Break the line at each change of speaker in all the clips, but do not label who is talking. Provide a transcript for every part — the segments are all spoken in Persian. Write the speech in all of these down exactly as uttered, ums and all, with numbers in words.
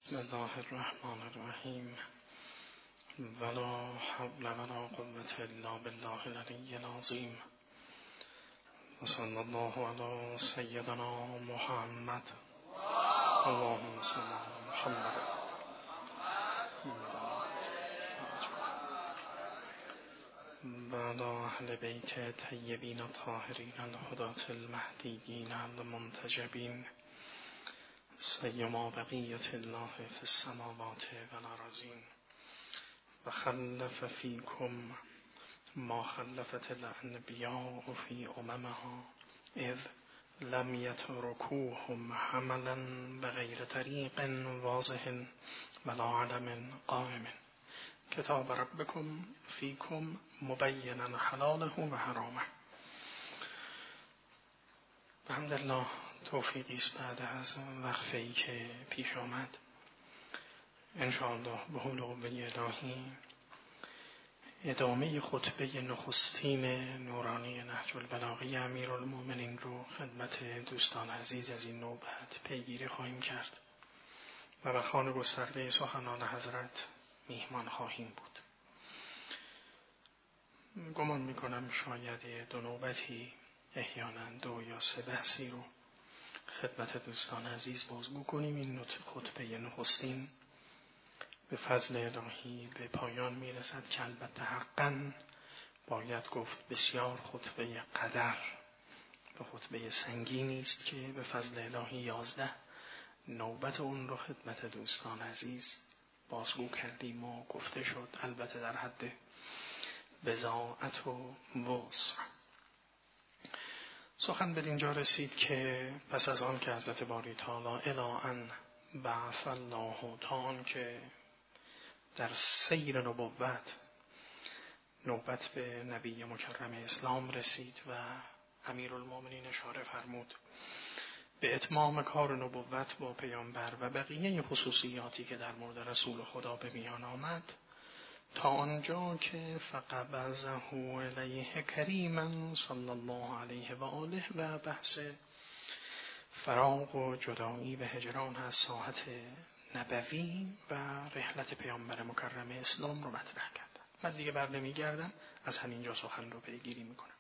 بسم الله الرحمن الرحیم. ولا حول ولا قوة الا بالله العلی العظیم. و صلی الله علی سیدنا محمد. اللهم صل علی محمد و علی اهل بیت طیبین الطاهرین الهداة المهدیین المنتجبین، سیما بقیة الله فی السماوات والارضین. و خلف فیکم ما خلفت الانبیاء فی اممها اذ لم یترکوهم حملا بغیر طریق واضح ولا علم قائم. کتاب ربکم فیکم مبینا حلاله و حرامه. الحمدلله توفیقی است بعد از وقفه‌ای که پیش آمد انشاءالله به حول و قوه الهی ادامه خطبه نخستین نورانی نهج البلاغه امیرالمومنین رو خدمت دوستان عزیز از این نوبت پیگیری خواهیم کرد و بر خوان گسترده سخنان حضرت میهمان خواهیم بود. گمان میکنم شاید دو نوبتی احیانا دو یا سه بحثی رو خدمت دوستان عزیز بازگو کنیم. این خطبه نخستین به فضل الهی به پایان میرسد که البته حقا باید گفت بسیار خطبه قدر و خطبه سنگینی است که به فضل الهی یازده نوبت اون رو خدمت دوستان عزیز بازگو کردیم و گفته شد، البته در حد بضاعت و وسع. سخن به اینجا رسید که پس از آن که حضرت باری تعالی الی ان بعث الله، تا آن که در سیر نبوت نوبت به نبی مکرم اسلام رسید و امیرالمومنین اشاره فرمود به اتمام کار نبوت با پیامبر و بقیه خصوصیاتی که در مورد رسول خدا به میان آمد، تا آنجا که فقبضه الیه کریما صلی الله علیه و آله و بحث فراق و جدایی و هجران از ساحت نبوی و رحلت پیامبر مکرم اسلام رو مطرح کردم. من دیگه بر نمیگردم، از همینجا سخن رو پیگیری میکنم.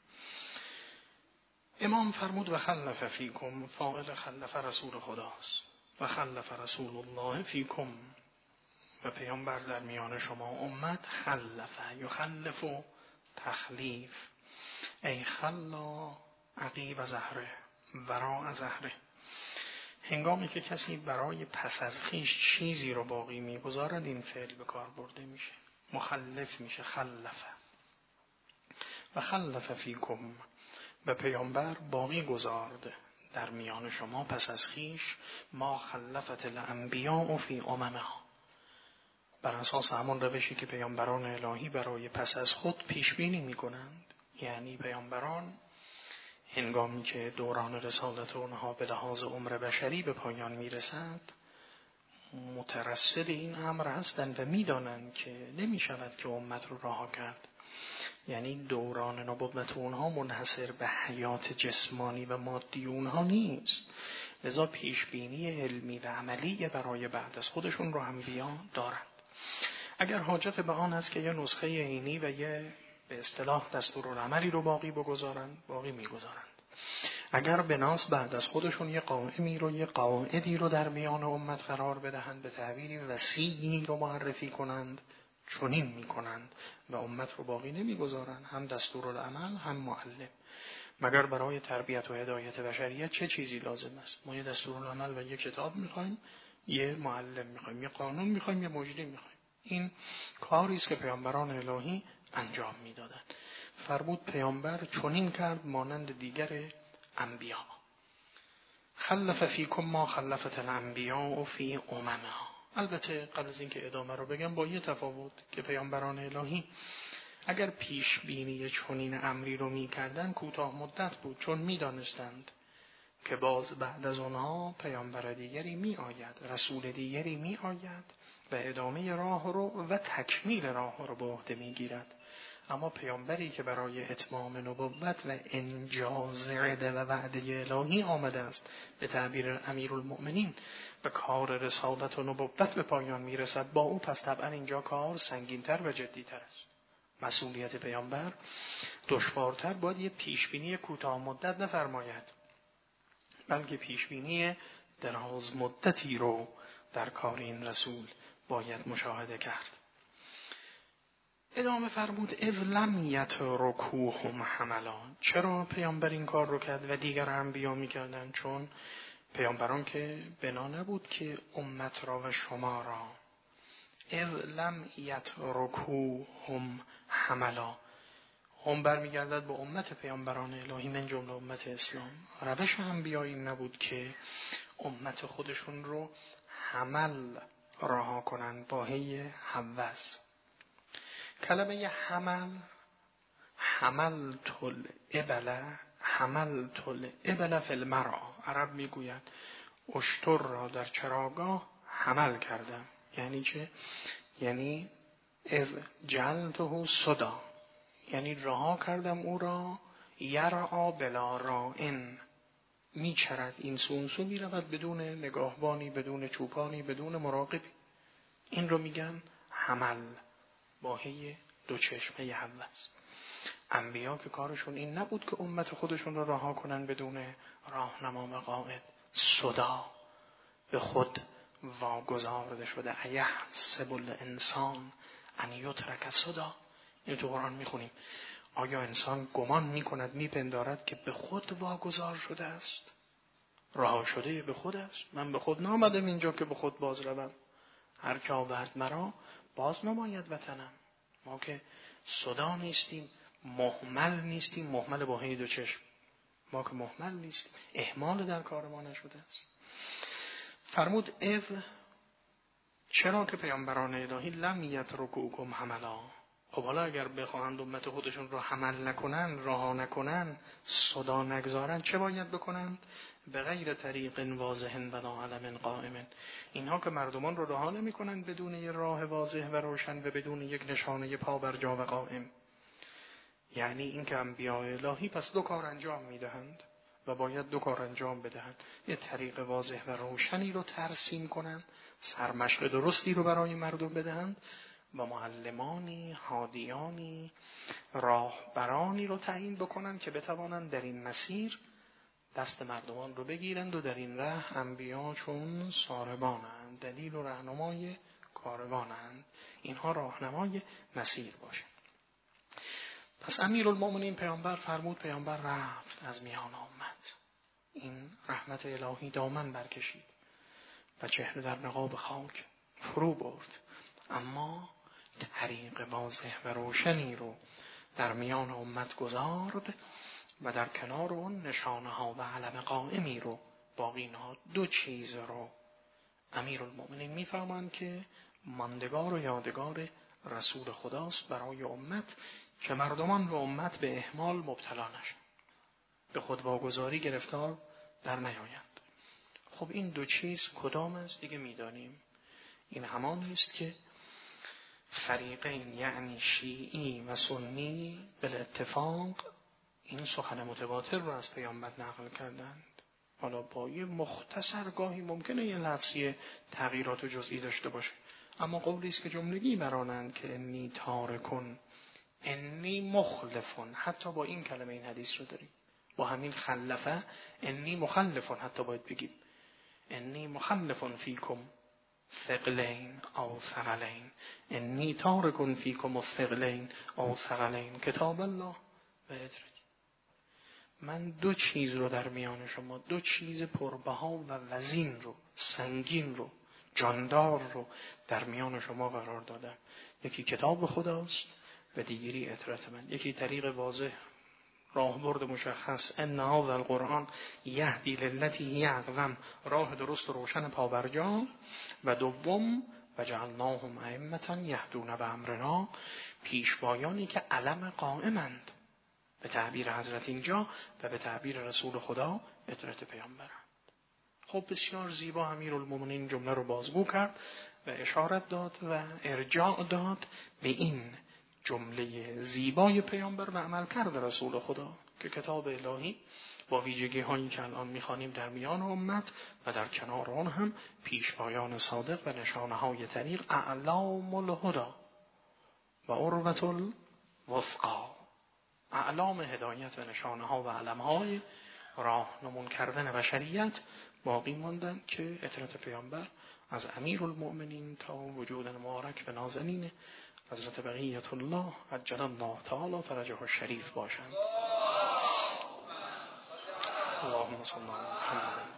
امام فرمود و خلف فیکم، فاعل خلف رسول خداست، و خلف رسول الله فیکم، و پیامبر در میان شما امت خلفه یخلف و تخلیف، ای خلا عقیب زهره وراء زهره. هنگامی که کسی برای پس از خویش چیزی رو باقی میگذارد این فعل به کار برده میشه، مخلف میشه، خلفه. و خلف فیکم، و پیامبر باقی گذارده در میان شما پس از خویش ما خلفت الانبیاء فی اممها، بر اساس همان روشی که پیامبران الهی برای پس از خود پیش بینی میکنند. یعنی پیامبران هنگامی که دوران رسالت اونها به لحاظ عمر بشری به پایان میرسد مترصد این امر هستند و میدانند که نمیشود که امت رو رها کرد. یعنی دوران نبوت اونها منحصر به حیات جسمانی و مادی اونها نیست، لذا پیش بینی علمی و عملی برای بعد از خودشون رو هم بیان دارند. اگر حاجت به آن است که یه نسخه عینی و یه به اصطلاح دستورالعملی رو باقی بگذارند، باقی میگذارند. اگر بناس بعد از خودشون یه قائمی رو یه قاعدی رو در میان امت قرار بدهند، به تعبیری وسیعی رو معرفی کنند، چنین میکنند و امت رو باقی نمیگذارند، هم دستورالعمل هم معلم. مگر برای تربیت و هدایت بشریت چه چیزی لازم است؟ ما یه دستورالعمل و یه کتاب میخوایم، یه معلم میخوایم، یه قانون میخوایم، یه مجری میخوایم. این کاری است که پیامبران الهی انجام میدادند. فرمود پیامبر چنین کرد مانند دیگر انبیا. خلف فیکم ما خلفت الانبیاء فی اممها. البته قبل از اینکه ادامه رو بگم با یه تفاوت که پیامبران الهی اگر پیش بینی چنین امری رو میکردن کوتاه مدت بود، چون میدانستند که باز بعد از آنها پیامبر دیگری می آید، رسول دیگری می آید و ادامه راه رو و تکمیل راه رو به عهده می گیرد. اما پیامبری که برای اتمام نبوت و انجاز وعده و وعده الهی آمده است، به تعبیر امیرالمؤمنین به کار رسالت و نبوت به پایان میرسد، با او پس طبعا اینجا کار سنگین‌تر و جدی‌تر است. مسئولیت پیامبر دشوارتر، باید یه پیشبینی کوتاه مدت نفرماید، بلکه پیشبینی دراز مدتی رو در کار این رسول باید مشاهده کرد. ادامه فرمود اذ لم یترکوهم حملا. چرا پیامبر این کار رو کرد و دیگر انبیا میکردن؟ چون پیامبران که بنا نبود که امت را و شما را. اذ لم یترکوهم حملا، هم برمیگردد به امت پیامبران الهی من جمله امت اسلام. روش انبیا این نبود که امت خودشون رو حمل رها کنن با هی هوس. کلمه حمل، حملت الابل، حملت الابل فی المرعی، عرب میگوید اشتر را در چراگاه حمل کردم. یعنی چه؟ یعنی اذ جعلته صدا، یعنی رها کردم او را یرعا بلا راعن، میچرد این سو سو میرود بدون نگاهبانی، بدون چوپانی، بدون مراقبی. این رو میگن حمل با هی دو چشمه هوس. انبیا که کارشون این نبود که امت خودشون رو رها کنن بدون راهنما و قائد. صدا به خود واگذارده شده. ایحسب الانسان ان یترک صدا. این تو قرآن میخونیم. آیا انسان گمان میکند، میپندارد که به خود واگذار شده است؟ رها شده به خود است. من به خود نامدم اینجا که به خود باز روم. هر که آورد مرا باز نماید وطنم. ما که صدا نیستیم، مهمل نیستیم. مهمل با هی دو چشم. ما که مهمل نیستیم، اهمال در کار ما نشده است. فرمود اذ، چرا که پیامبران الهی لم یترکوکم حملا. خب حالا اگر بخواهند امت خودشون رو حمل نکنن، رها نکنن، صدا نگذارن، چه باید بکنن؟ به غیر طریق واضح ولا علم قائم. اینها که مردمان رو رها نمی کنن بدون یه راه واضح و روشن و بدون یک نشانه پا بر جا و قائم. یعنی این که انبیاء الهی پس دو کار انجام میدهند و باید دو کار انجام بدهند. یه طریق واضح و روشنی رو ترسیم کنند، سرمشق درستی رو برای مردم بدهند و معلمانی، هادیانی، راهبرانی رو تعیین بکنند که بتوانند در این مسیر دست مردمان رو بگیرند و در این ره انبیا چون ساربانند، دلیل و راهنمای کاروانند. اینها راهنمای مسیر باشند. پس امیرالمؤمنین پیامبر فرمود، پیامبر رفت از میان امت. این رحمت الهی دامن برکشید و چهره در نقاب خاک فرو برد، اما طریق واضح و روشنی رو در میان امت گذارد و در کنار اون نشانه ها و علم قائمی رو، باقی اینها دو چیز رو امیرالمؤمنین میفهمند که ماندگار و یادگار رسول خداست برای امت، که مردمان و امت به اهمال مبتلا نشن، به خود واگذاری گرفتار در نیایند. خب این دو چیز کدام است دیگه میدانیم. این همان است که فریقین یعنی شیعی و سنی بالاتفاق این سخن متواتر رو از پیامبر نقل کردند. حالا با یه مختصر گاهی ممکنه یه لفظی تغییرات جزئی داشته باشه، اما قولی است که جملگی برانند که انی تارکن، انی مخلفون. حتی با این کلمه این حدیث رو داریم، با همین خلفه انی مخلفون حتی باید بگیم انی مخلفون فیکم ثقلین او ثقلین، انی تارکن فیکم الثقلین او ثقلین کتاب الله و ادرک. من دو چیز رو در میان شما، دو چیز پربها و وزین رو، سنگین رو، جاندار رو در میان شما قرار دادم. یکی کتاب خداست و دیگری اطرت من. یکی طریق واضح، راهبرد مشخص، ان هذا القرآن یهدی للتی هی اقوم، راه درست و روشن پابرجا. و دوم و جعلناهم ائمة یهدون بامرنا، پیشوایانی که علم قائمند، به تعبیر حضرت اینجا و به تعبیر رسول خدا اطرت پیامبرند. خب بسیار زیبا امیرالمؤمنین جمله رو بازگو کرد و اشارت داد و ارجاع داد به این جمله زیبای پیامبر و عملکرد رسول خدا که کتاب الهی با ویژگی هایی که الان میخوانیم در میان امت و در کنار آن هم پیشوایان صادق و نشانه های طریق اعلام الهدا و عروة الوثقا، اعلام هدایت و نشانه ها و علم های راهنمون کردن بشریت باقی ماندن که اطرت پیامبر از امیر المؤمنین تا وجود مبارک و نازنین حضرت بقیت الله عجل الله تعالی فرجه الشریف باشند. اللهم صل علی محمد.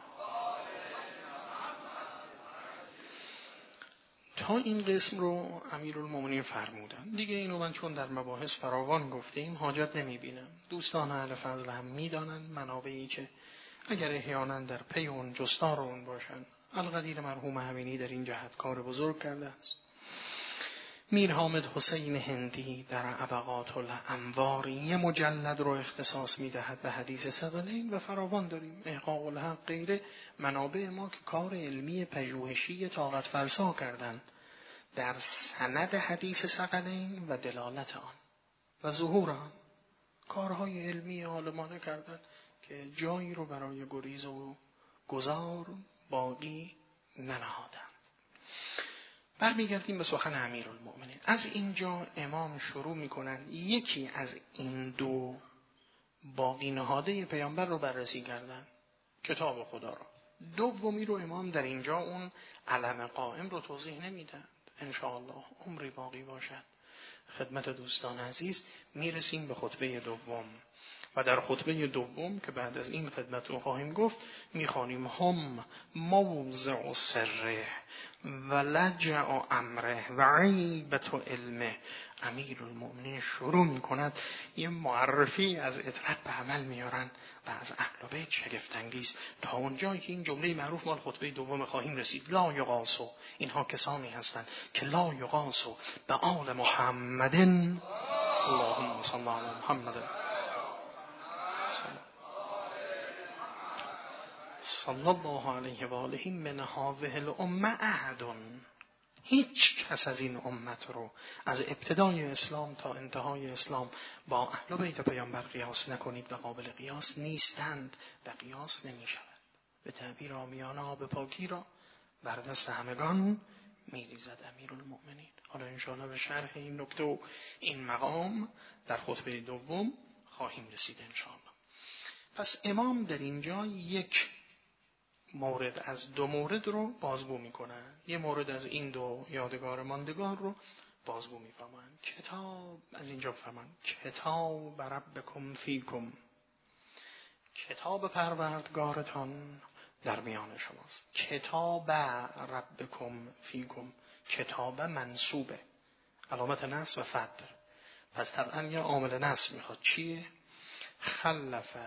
تا این قسم رو امیرالمومنین فرمودن. دیگه اینو من چون در مباحث فراوان گفتیم حاجت نمی بینم. دوستان اهل فضل هم میدانند منابعی که اگر احیانا در پی اون جستار اون باشن. القدیر مرحوم همینی در این جهت کار بزرگ کرده است. میر حامد حسین هندی در ابقات الانوار یه مجلد رو اختصاص میدهد به حدیث ثقلین و فراوان داریم. احقاق الحق غیره منابع ما که کار علمی پژوهشی طاقت فرسا کردند در سند حدیث ثقلین و دلالت آن و ظهور آن، کارهای علمی عالمانه کردند که جایی رو برای گریز و گذار باقی ننهادند. برمیگردیم به سخن امیرالمؤمنین. از اینجا امام شروع میکنن یکی از این دو باقی نهاده پیامبر رو بررسی کردن، کتاب خدا رو. دومی رو امام در اینجا اون علم قائم رو توضیح نمیدن. انشاءالله عمری باقی باشد خدمت دوستان عزیز میرسیم به خطبه دوم و در خطبه دوم که بعد از این خدمت رو خواهیم گفت میخوانیم هم موضع سره و لجع امره و عیبت علمه. امیر المؤمنین شروع میکند یه معرفی از اطرت به عمل میارن و از اهل بیت شگفت انگیز تا اونجایی که این جمله معروف مال خطبه دوم خواهیم رسید. لا یقاسو، اینها کسانی هستند که لا یقاسو به آل محمد. اللهم صل علی محمد صلی الله علیه و آله من هذه الامه احد. هیچ کس از این امت رو از ابتدای اسلام تا انتهای اسلام با اهل بیت پیامبر قیاس نکنید و قابل قیاس نیستند و قیاس نمی شود. به تعبیر عامیانه آب پاکی را بر دست همگان می ریزد امیرالمؤمنین. حالا انشاءالله به شرح این نکته و این مقام در خطبه دوم خواهیم رسید انشاءالله. پس امام در اینجا یک مورد از دو مورد رو بازگو میکنن. یه مورد از این دو یادگار ماندگار رو بازگو میفرمایند. کتاب از اینجا بفرمایند کتاب ربکم فیکم، کتاب پروردگارتان در میان شماست. کتاب ربکم فیکم، کتاب منصوبه، علامت نصب و فتح. پس طبعا یه عامل نصب میخواد. چیه؟ خلفه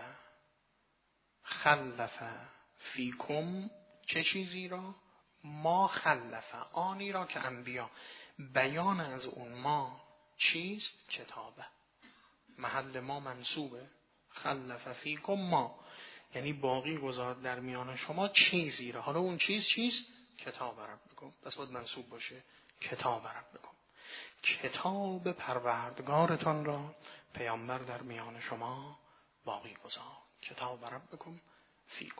خلفه فیکم، چه چیزی را؟ ما خلفه، آنی را که انبیا بیان از اون ما چیست؟ کتابه. محل ما منصوبه. خلفه فیکم ما یعنی باقی گذارد در میان شما چیزی را. حالا اون چیز چیست؟ کتاب ربکم. پس باید منصوب باشه. کتاب ربکم، کتاب پروردگارتان را پیامبر در میان شما باقی گذار. کتاب ربکم فیکم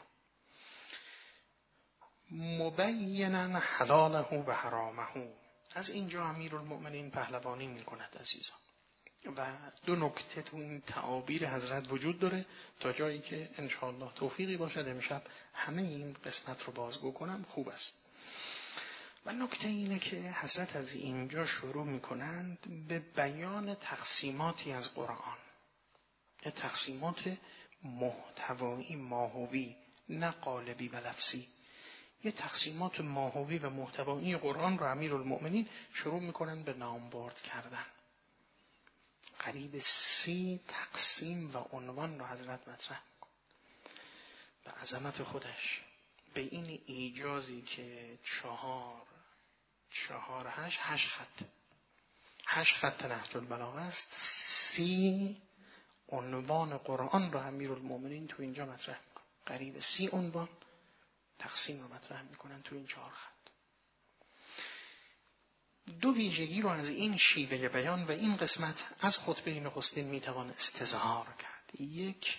مبینا حلاله و حرامه. از اینجا امیرالمؤمنین پهلوانی میکند عزیزان. و دو نکته تو این تعابیر حضرت وجود داره تا جایی که انشاءالله توفیقی باشد امشب همه این قسمت رو بازگو کنم خوب است. و نکته اینه که حضرت از اینجا شروع میکنند به بیان تقسیماتی از قرآن، تقسیمات محتوایی ماهوی نه قالبی و لفظی. یه تقسیمات ماهوی و محتوایی قرآن رو امیرالمؤمنین شروع میکنن به نامبرد کردن. قریب سی تقسیم و عنوان رو حضرت مطرح میکنن. به عظمت خودش، به این ایجازی که چهار چهار هشت هشت خط هشت خط نهج البلاغه است، سی عنوان قرآن رو امیرالمؤمنین تو اینجا مطرح میکنن. قریب سی عنوان تقسیم رو مطرح میکنن تو این چهار خط. دو ویژگی رو از این شیوه بیان و این قسمت از خطبه نخستین میتوان استظهار کرد. یک،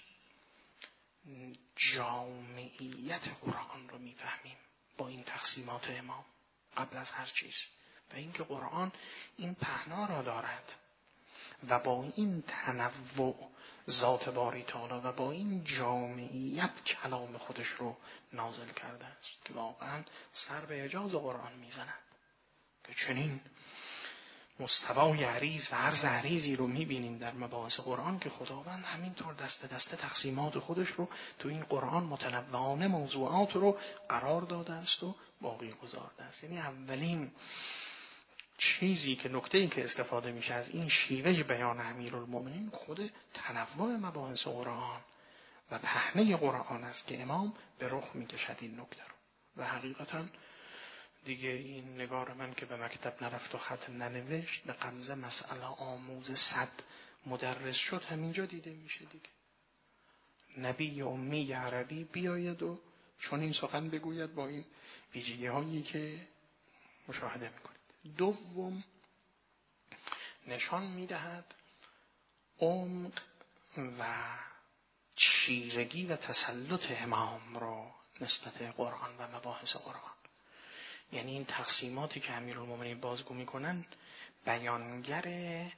جامعیت قرآن رو میفهمیم با این تقسیمات امام قبل از هر چیز، و اینکه قرآن این پهنا را دارد و با این تنوع ذات باری تعالی و با این جامعیت کلام خودش رو نازل کرده است که واقعا سر به اعجاز قرآن میزند که چنین مستوای عریض و عرض عریضی رو میبینیم در مباحث قرآن که خداوند همینطور دست دست تقسیمات خودش رو تو این قرآن متنوعانه موضوعات رو قرار داده است و باقی گذارده است. یعنی اولین چیزی که نکته‌ای که استفاده میشه از این شیوه بیان امیرالمومنین خود تنوع مباحث قرآن و پهنه قرآن است که امام به رخ میکشد این نکته رو. و حقیقتاً دیگه این نگار من که به مکتب نرفت و خط ننوشت به غمزه مسئله آموز صد مدرس شد همینجا دیده میشه دیگه. نبی امی عربی بیاید و چون این سخن بگوید با این ویژگی هایی که مشاهده میکنید. دوم، نشان میدهد عمق و چیرگی و تسلط امام رو نسبت قرآن و مباحث قرآن. یعنی این تقسیماتی که امیرالمومنین بازگو میکنن بیانگر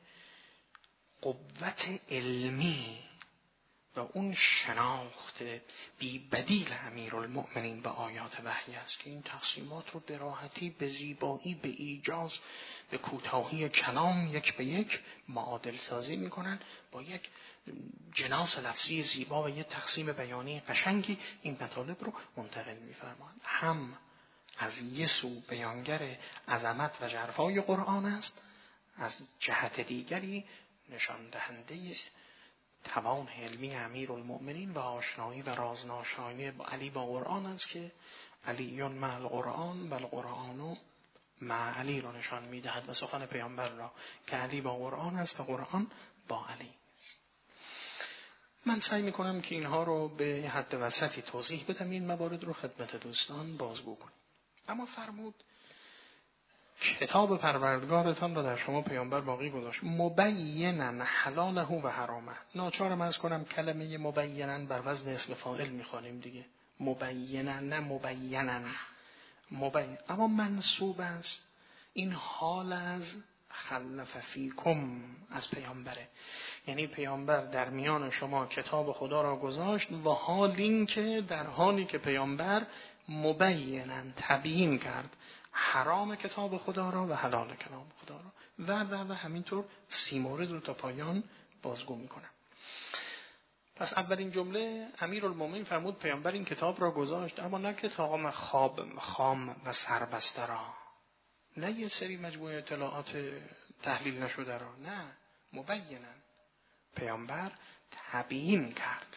قوت علمی و اون شناخت بی بدیل امیرالمومنین به آیات وحی است که این تقسیمات رو به راحتی، به زیبایی، به ایجاز، به کوتاهی کلام یک به یک معادل سازی میکنن با یک جناس لفظی زیبا و یک تقسیم بیانی قشنگی این مطالب رو منتقل میفرمایند. هم از یه سو بیانگر عظمت و ژرفای قرآن است، از جهت دیگری نشان دهنده توان علمی امیرالمومنین و آشنایی و رازناشایی با علی با قرآن است که علیون مع القرآن و القرآن مع علی را نشان میدهد و سخن پیامبر را که علی با قرآن است و قرآن با علی است. من سعی میکنم که اینها رو به حد وسطی توضیح بدم، این موارد رو خدمت دوستان بازگو کنیم. اما فرمود کتاب پروردگارتان را در شما پیامبر باقی گذاشت مبینا حلاله و حرامه. ناچارم از کنم کلمه مبینا بر وزن اسم فاعل میخوانیم دیگه، مبینا نه مبینا، مبین. اما منصوب است. این حال از خلف فیکم از پیامبره، یعنی پیامبر در میان شما کتاب خدا را گذاشت و حال این که در حالی که پیامبر مبینا تبیین کرد حرام کتاب خدا را و حلال کلام خدا را و و و همینطور سی مورد رو تا پایان بازگو میکنم. پس اولین جمله امیرالمومنین فرمود پیامبر این کتاب را گذاشت، اما نه کتاب خواب خام و سربسته را، نه یه سری مجموعه اطلاعات تحلیل نشده را، نه، مبینا پیامبر تبیین کرد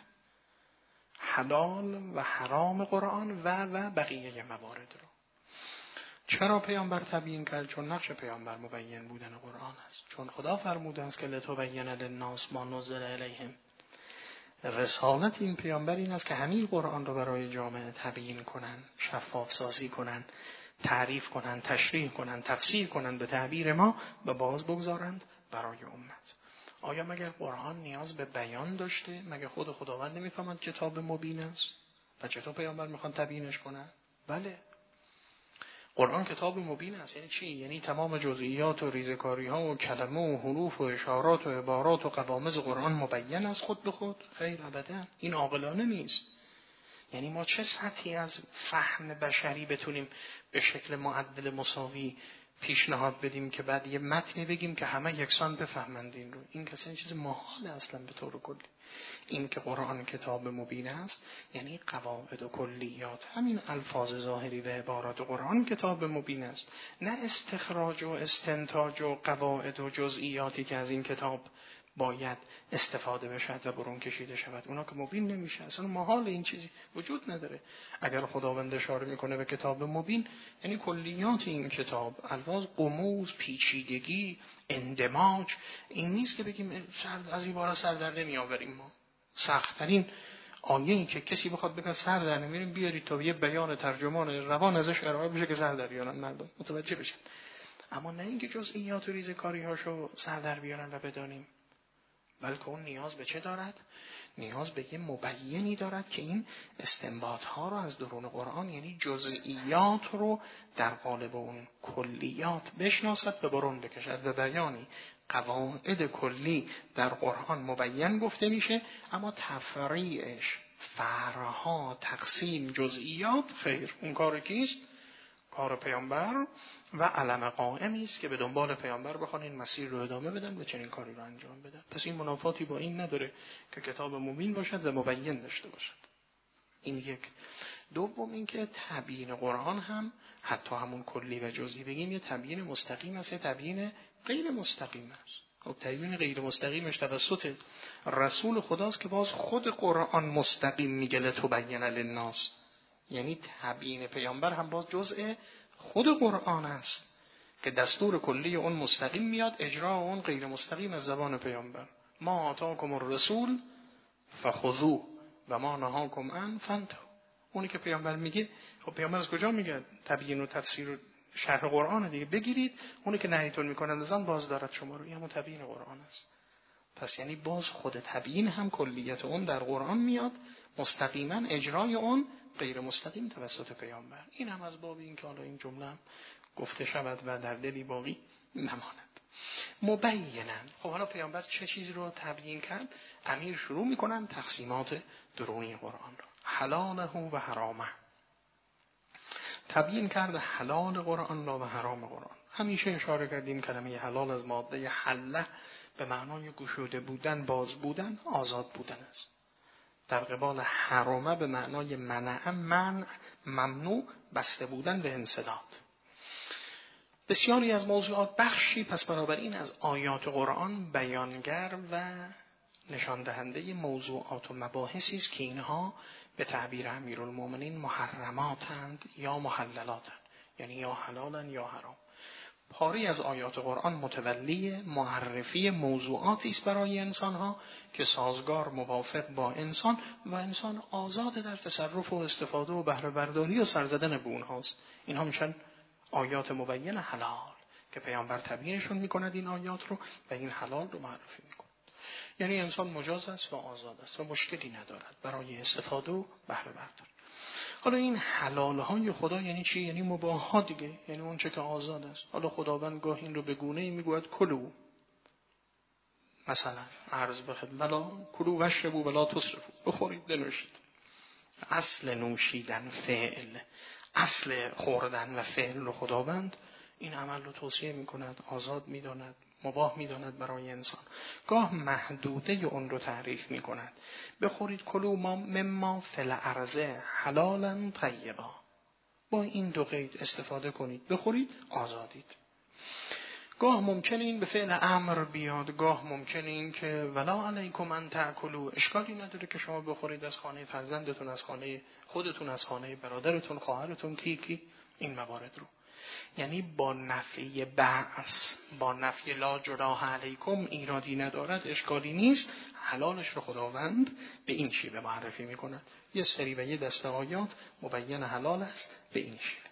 حلال و حرام قرآن و و بقیه موارد رو. چرا پیامبر تبیین کرد؟ چون نقش پیامبر مبین بودن قرآن است. چون خدا فرموده است که لتبین للناس ما نزل الیهم. رسالت این پیامبر این است که همین قرآن رو برای جامعه تبیین کنن، شفاف سازی کنن، تعریف کنن، تشریح کنن، تفسیر کنن به تعبیر ما و باز بگذارند برای امت. آیا مگر قرآن نیاز به بیان داشته؟ مگر خود خداوند نمیفهمد کتاب مبین است؟ و چطور پیامبر میخوان تبیینش کنن؟ بله، قرآن کتاب مبین است. یعنی چی؟ یعنی تمام جزئیات و ریزکاری ها و کلمه و حروف و اشارات و عبارات و قوامض قرآن مبین است خود به خود؟ خیر ابدا، این عاقلانه نیست. یعنی ما چه سطحی از فهم بشری بتونیم به شکل معدل مساوی پیشنهاد بدیم که بعد یه متنی بگیم که همه یکسان بفهمند این رو؟ این کسی این چیز محال اصلا به طور کلی. این که قرآن کتاب مبین است یعنی قواعد و کلیات، همین الفاظ ظاهری و عبارات قرآن کتاب مبین است، نه استخراج و استنتاج و قواعد و جزئیاتی که از این کتاب باید استفاده بشد و برون کشیده شود. اونا که مبین نمیشه، اصلا محال این چیزی وجود نداره. اگر خداوند اشاره میکنه به کتاب مبین یعنی کلیات این کتاب، الفاظ غموض، پیچیدگی، اندماج، این نیست که بگیم از این بارا سر در نمیآوریم. ما سخت‌ترین آیه‌ای که کسی بخواد بگه سر در نمیاریم بیارید تا یه بیان ترجمان روان ازش ارائه بشه که سر در بیارن مردم متوجه بشن. اما نه اینکه جزئیات و ریزکاری هاشو سر در بیارن و بدانیم، بلکه اون نیاز به چه دارد؟ نیاز به یه مبینی دارد که این استنباط ها رو از درون قرآن، یعنی جزئیات رو در قالب اون کلیات بشناسد و برون بکشد و بیانی قواعد کلی در قرآن مبین گفته میشه، اما تفریعش، فرعها، تقسیم جزئیات خیر، اون کار کیست؟ کار پیامبر و علم قائمی است که به دنبال پیامبر بخوان این مسیر رو ادامه بدن و چنین کاری رو انجام بدن. پس این منافاتی با این نداره که کتاب مبین باشد و مبین داشته باشد. این یک. دوم اینکه تبیین قرآن هم حتی همون کلی و جزئی بگیم یه تبیین مستقیم است، یه تبیین غیر مستقیم است. خب تبیین غیر مستقیمش توسط رسول خداست که باز خود قرآن مستقیم میگه لتبین للناس، یعنی تبیین پیامبر هم باز جزء خود قرآن است که دستور کلی اون مستقیم میاد، اجرا اون غیر مستقیم از زبان پیامبر. ما آتاکم الرسول فخذوه و ما نهاکم عنه فانتهوا. اونی که پیامبر میگه، خب پیامبر از کجا میگه؟ تبیین و تفسیر و شرح قرآن دیگه، بگیرید. اونی که نهیتون میکنند از آن باز دارد شما رو، این همون تبیین قرآن است. پس یعنی باز خود تبیین هم کلیت اون در قرآن میاد، مستقیما اجرای اون غیر مستقیم توسط پیامبر. این هم از باب این که حالا این جمله هم گفته شود و در دلی باقی نماند. مبینا. خب حالا پیامبر چه چیزی رو تبیین کرد؟ امیر شروع میکنن تقسیمات درونی قرآن رو. حلاله و حرامه. تبیین کرد حلال قرآن را و حرام قرآن. همیشه اشاره کردیم کلمه حلال از ماده حله به معنای گشوده بودن، باز بودن، آزاد بودن است. در قبال حرامه به معنای منع، منع، ممنوع، بسته بودن به انسداد. بسیاری از موضوعات بخشی پس بنابراین از آیات قرآن بیانگر و نشان دهنده موضوعات و مباحثی است که اینها به تعبیر امیرالمومنین محرماتند یا محللاتند، یعنی یا حلالن یا حرام. پاری از آیات قرآن متولی معرفی موضوعاتی است برای انسانها که سازگار موافق با انسان و انسان آزاد در تصرف و استفاده و بهره برداری و سرزدن به اونهاست. اینها میشن آیات مبین حلال که پیامبر تبیینشون میکند این آیات رو و این حلال رو معرفی میکند. یعنی انسان مجاز است و آزاد است و مشکلی ندارد برای استفاده و بهره برداری. حالا این حلال های خدا یعنی چی؟ یعنی مباح ها دیگه، یعنی اون چه که آزاد است. حالا خداوند گاه این رو به گونه‌ای میگوید کلو، مثلا عرض بخد ولا کلو واشربوا ولا تسرفوا، بخورید بنوشید. اصل نوشیدن فعل، اصل خوردن و فعل رو خداوند این عمل رو توصیه میکند، آزاد میداند، مباح میداند برای انسان. گاه محدوده اون رو تعریف میکند. بخورید کلوا ما مما فی الارض حلالا طیبا، با این دو قید استفاده کنید، بخورید آزادید. گاه ممکنه این به فعل امر بیاد، گاه ممکنه این که ولا علیکم ان تاکلوا، اشکالی نداره که شما بخورید از خانه فرزندتون، از خانه خودتون، از خانه برادرتون، خواهرتون، کی کی این موارد رو. یعنی با نفی بعث، با نفی لا جناح علیکم ایرادی ندارد، اشکالی نیست، حلالش رو خداوند به این شیوه معرفی میکند. یه سری و یه دسته آیات مبین حلال است به این شیوه.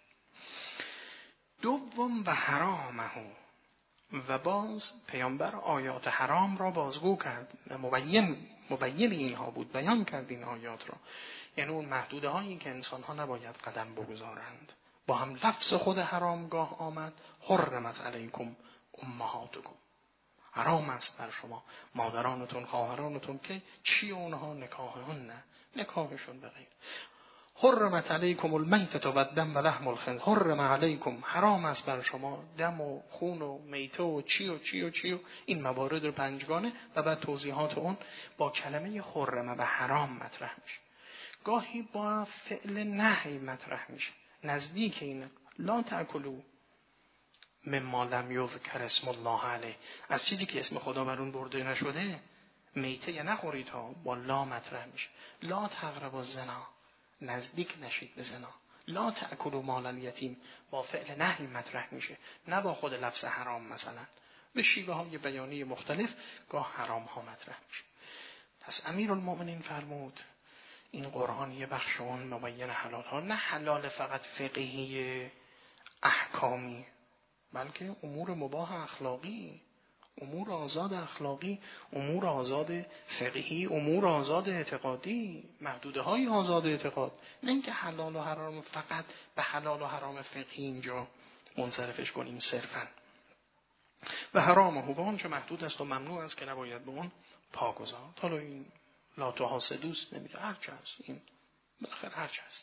دوم و حرامه، و باز پیامبر آیات حرام را بازگو کرد، مبین مبین اینها بود، بیان کرد این آیات را، یعنی اون محدوده هایی که انسان ها نباید قدم بگذارند. با هم لفظ خود حرامگاه آمد، حرمت علیکم امهاتکم، حرام است بر شما مادرانتون، خواهرانتون که چی اونها نکاحهن، نه نکاحشون بغیر. حرمت علیکم المیتة و الدم و لحم الخنزیر، حرم علیکم، حرام است بر شما دم و خون و میته و چی و چی و چی و این موارد رو پنجگانه و بعد توضیحات اون با کلمه حرمه و حرام مطرح میشه. گاهی با فعل نهی مطرح میشه، نزدیک این لا تأکلوا مما لم یذکر اسم الله علیه، از چیزی که اسم خدا بر اون برده نشده میته یا نخورید ها، با لا مطرح میشه. لا تقربوا الزنا، نزدیک نشید به زنا. لا تأکلوا مال الیتیم با فعل نهی مطرح میشه، نه با خود لفظ حرام. مثلا به شیوه های بیانی مختلف گاه حرام ها مطرح میشه. پس امیرالمومنین فرمود این قرآن یه بخش اون مبین حلال ها، نه حلال فقط فقهی احکامی، بلکه امور مباح اخلاقی، امور آزاد اخلاقی، امور آزاد فقهی، امور آزاد اعتقادی، محدوده های آزاد اعتقاد. نه اینکه حلال و حرام فقط به حلال و حرام فقهی اینجا منصرفش کنیم صرفا. و حرام و آنچه محدود است و ممنوع است که نباید به اون پا گذاشت. حالا این لا تحاسدوست نمیده، هرچه هست، این بالاخره هرچه هست.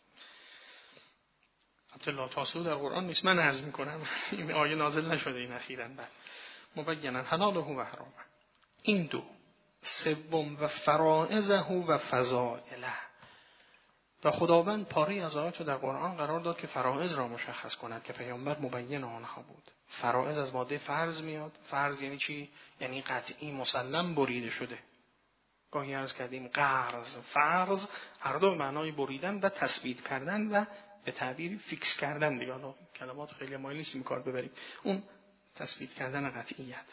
البته لا تحاسدوا در قرآن نیست، من عرض میکنم این آیه نازل نشده این اخیراً. بعد مبینا حلاله و حرامه. این دو. سوم و فرائضه و فضائله. و خداوند پاره از آیات رو در قرآن قرار داد که فرائض را مشخص کند که پیامبر مبین آنها بود. فرائض از ماده فرض میاد. فرض یعنی چی؟ یعنی قطعی مسلم بریده شده. گاهی عرض کردیم قرض، فرض، هر دو معنای بریدن و تثبیت کردن و به تعبیری فیکس کردن دیگه. حالا کلمات خیلی مایل نیستیم کار ببریم. اون تثبیت کردن قطعیت.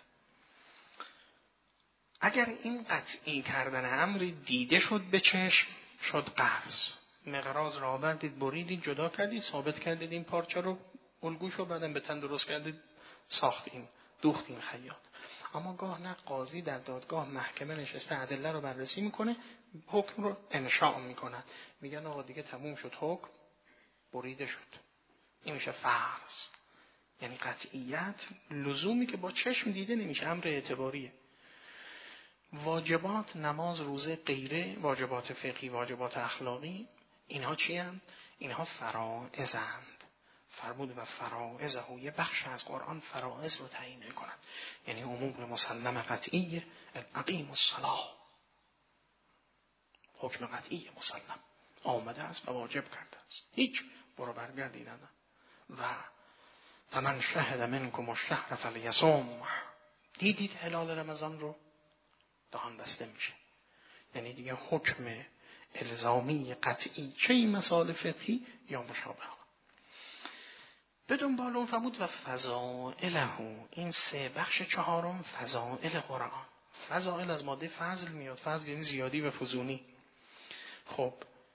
اگر این قطعی کردن امری دیده شد به چشم، شد قرض. مقراض را آوردید، بریدید، جدا کردید، ثابت کردید این پارچه رو، الگوش رو بعدم به تن درست کردید، ساختین، دوختین خیاط. اما گاه نه، قاضی در دادگاه محکمه نشسته ادله رو بررسی میکنه، حکم رو انشاء میکنه، میگن آقا دیگه تموم شد حکم، بریده شد. این میشه فرض. یعنی قطعیت لزومی که با چشم دیده نمیشه، امر اعتباریه. واجبات، نماز، روزه، غیره، واجبات فقهی، واجبات اخلاقی، اینها چی هستند؟ اینها فرائضند. فرمود و فرائضه، یه بخش از قرآن فرائض رو تعیین می‌کند. یعنی امور مسلم قطعی، اقیم الصلاة، حکم قطعی مسلم آمده است و واجب کرده است، هیچ برو برگردی نداره. و فمن شهد منکم الشهر فلیصم. دیدید هلال رمضان رو، دهان بسته میشه. یعنی دیگه حکم الزامی قطعی، چه این مسائل فقهی یا مشابه. به دنبال اون فرمود و فضائله، این سه بخش چهارم فضائل قرآن. فضائل از ماده فضل میاد. فضل یعنی زیادی و فزونی. خب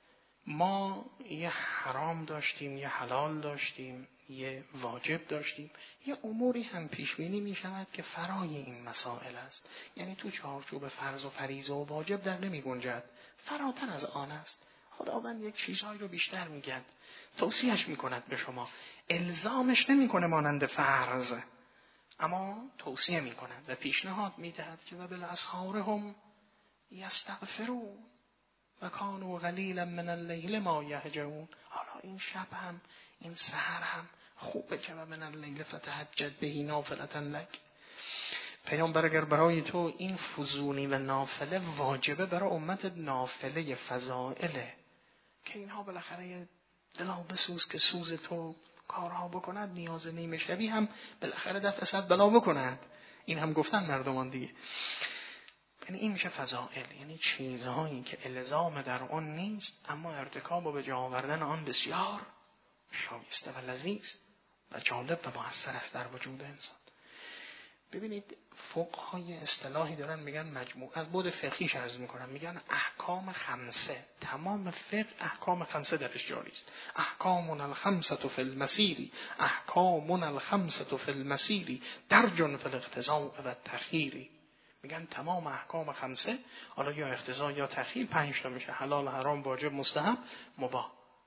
ما یه حرام داشتیم، یه حلال داشتیم، یه واجب داشتیم، یه اموری هم پیش بینی می شود که فرای این مسائل است. یعنی تو چارچوب فرض و فریضه و واجب در نمی گنجد، فراتر از آن است. خداوند یک چیزهایی رو بیشتر میگه، توصیهش میکند به شما، الزامش نمیکنه مانند فرض، اما توصیه میکند و پیشنهاد میدهد که و بالاسحار هم یستغفرون و کانوا قلیلا من اللیل ما یهجعون. حالا این شب هم، این سحر هم خوبه که و من اللیل فتهجد به نافلة لک. پیامبر اگر برای تو این فزونی و نافله واجبه، برای امت نافله فضائله که اینها بالاخره دلا بسوز که سوز تو کارها بکند، نیاز نیمه شبی هم بالاخره دفع صد بلا بکند. این هم گفتن مردمان دیگه. یعنی این میشه فضائل، یعنی چیزهایی که الزام در آن نیست اما ارتکاب و به جا آوردن آن بسیار شایسته و لذیذ و جالب و مؤثر است در وجود انسان. ببینید فقهای اصطلاحی دارن میگن مجموع از بود فقهیش عرض میکنن، میگن احکام خمسه، تمام فقه احکام خمسه درش جاری است. احکامنا الخمسه فی المسیر، احکامنا الخمسه فی المسیر درج فی الاقتضاء و التخییر. میگن تمام احکام خمسه، حالا یا اقتضا یا تخییر، پنج تا میشه: حلال، حرام، واجب، مستحب، مباح.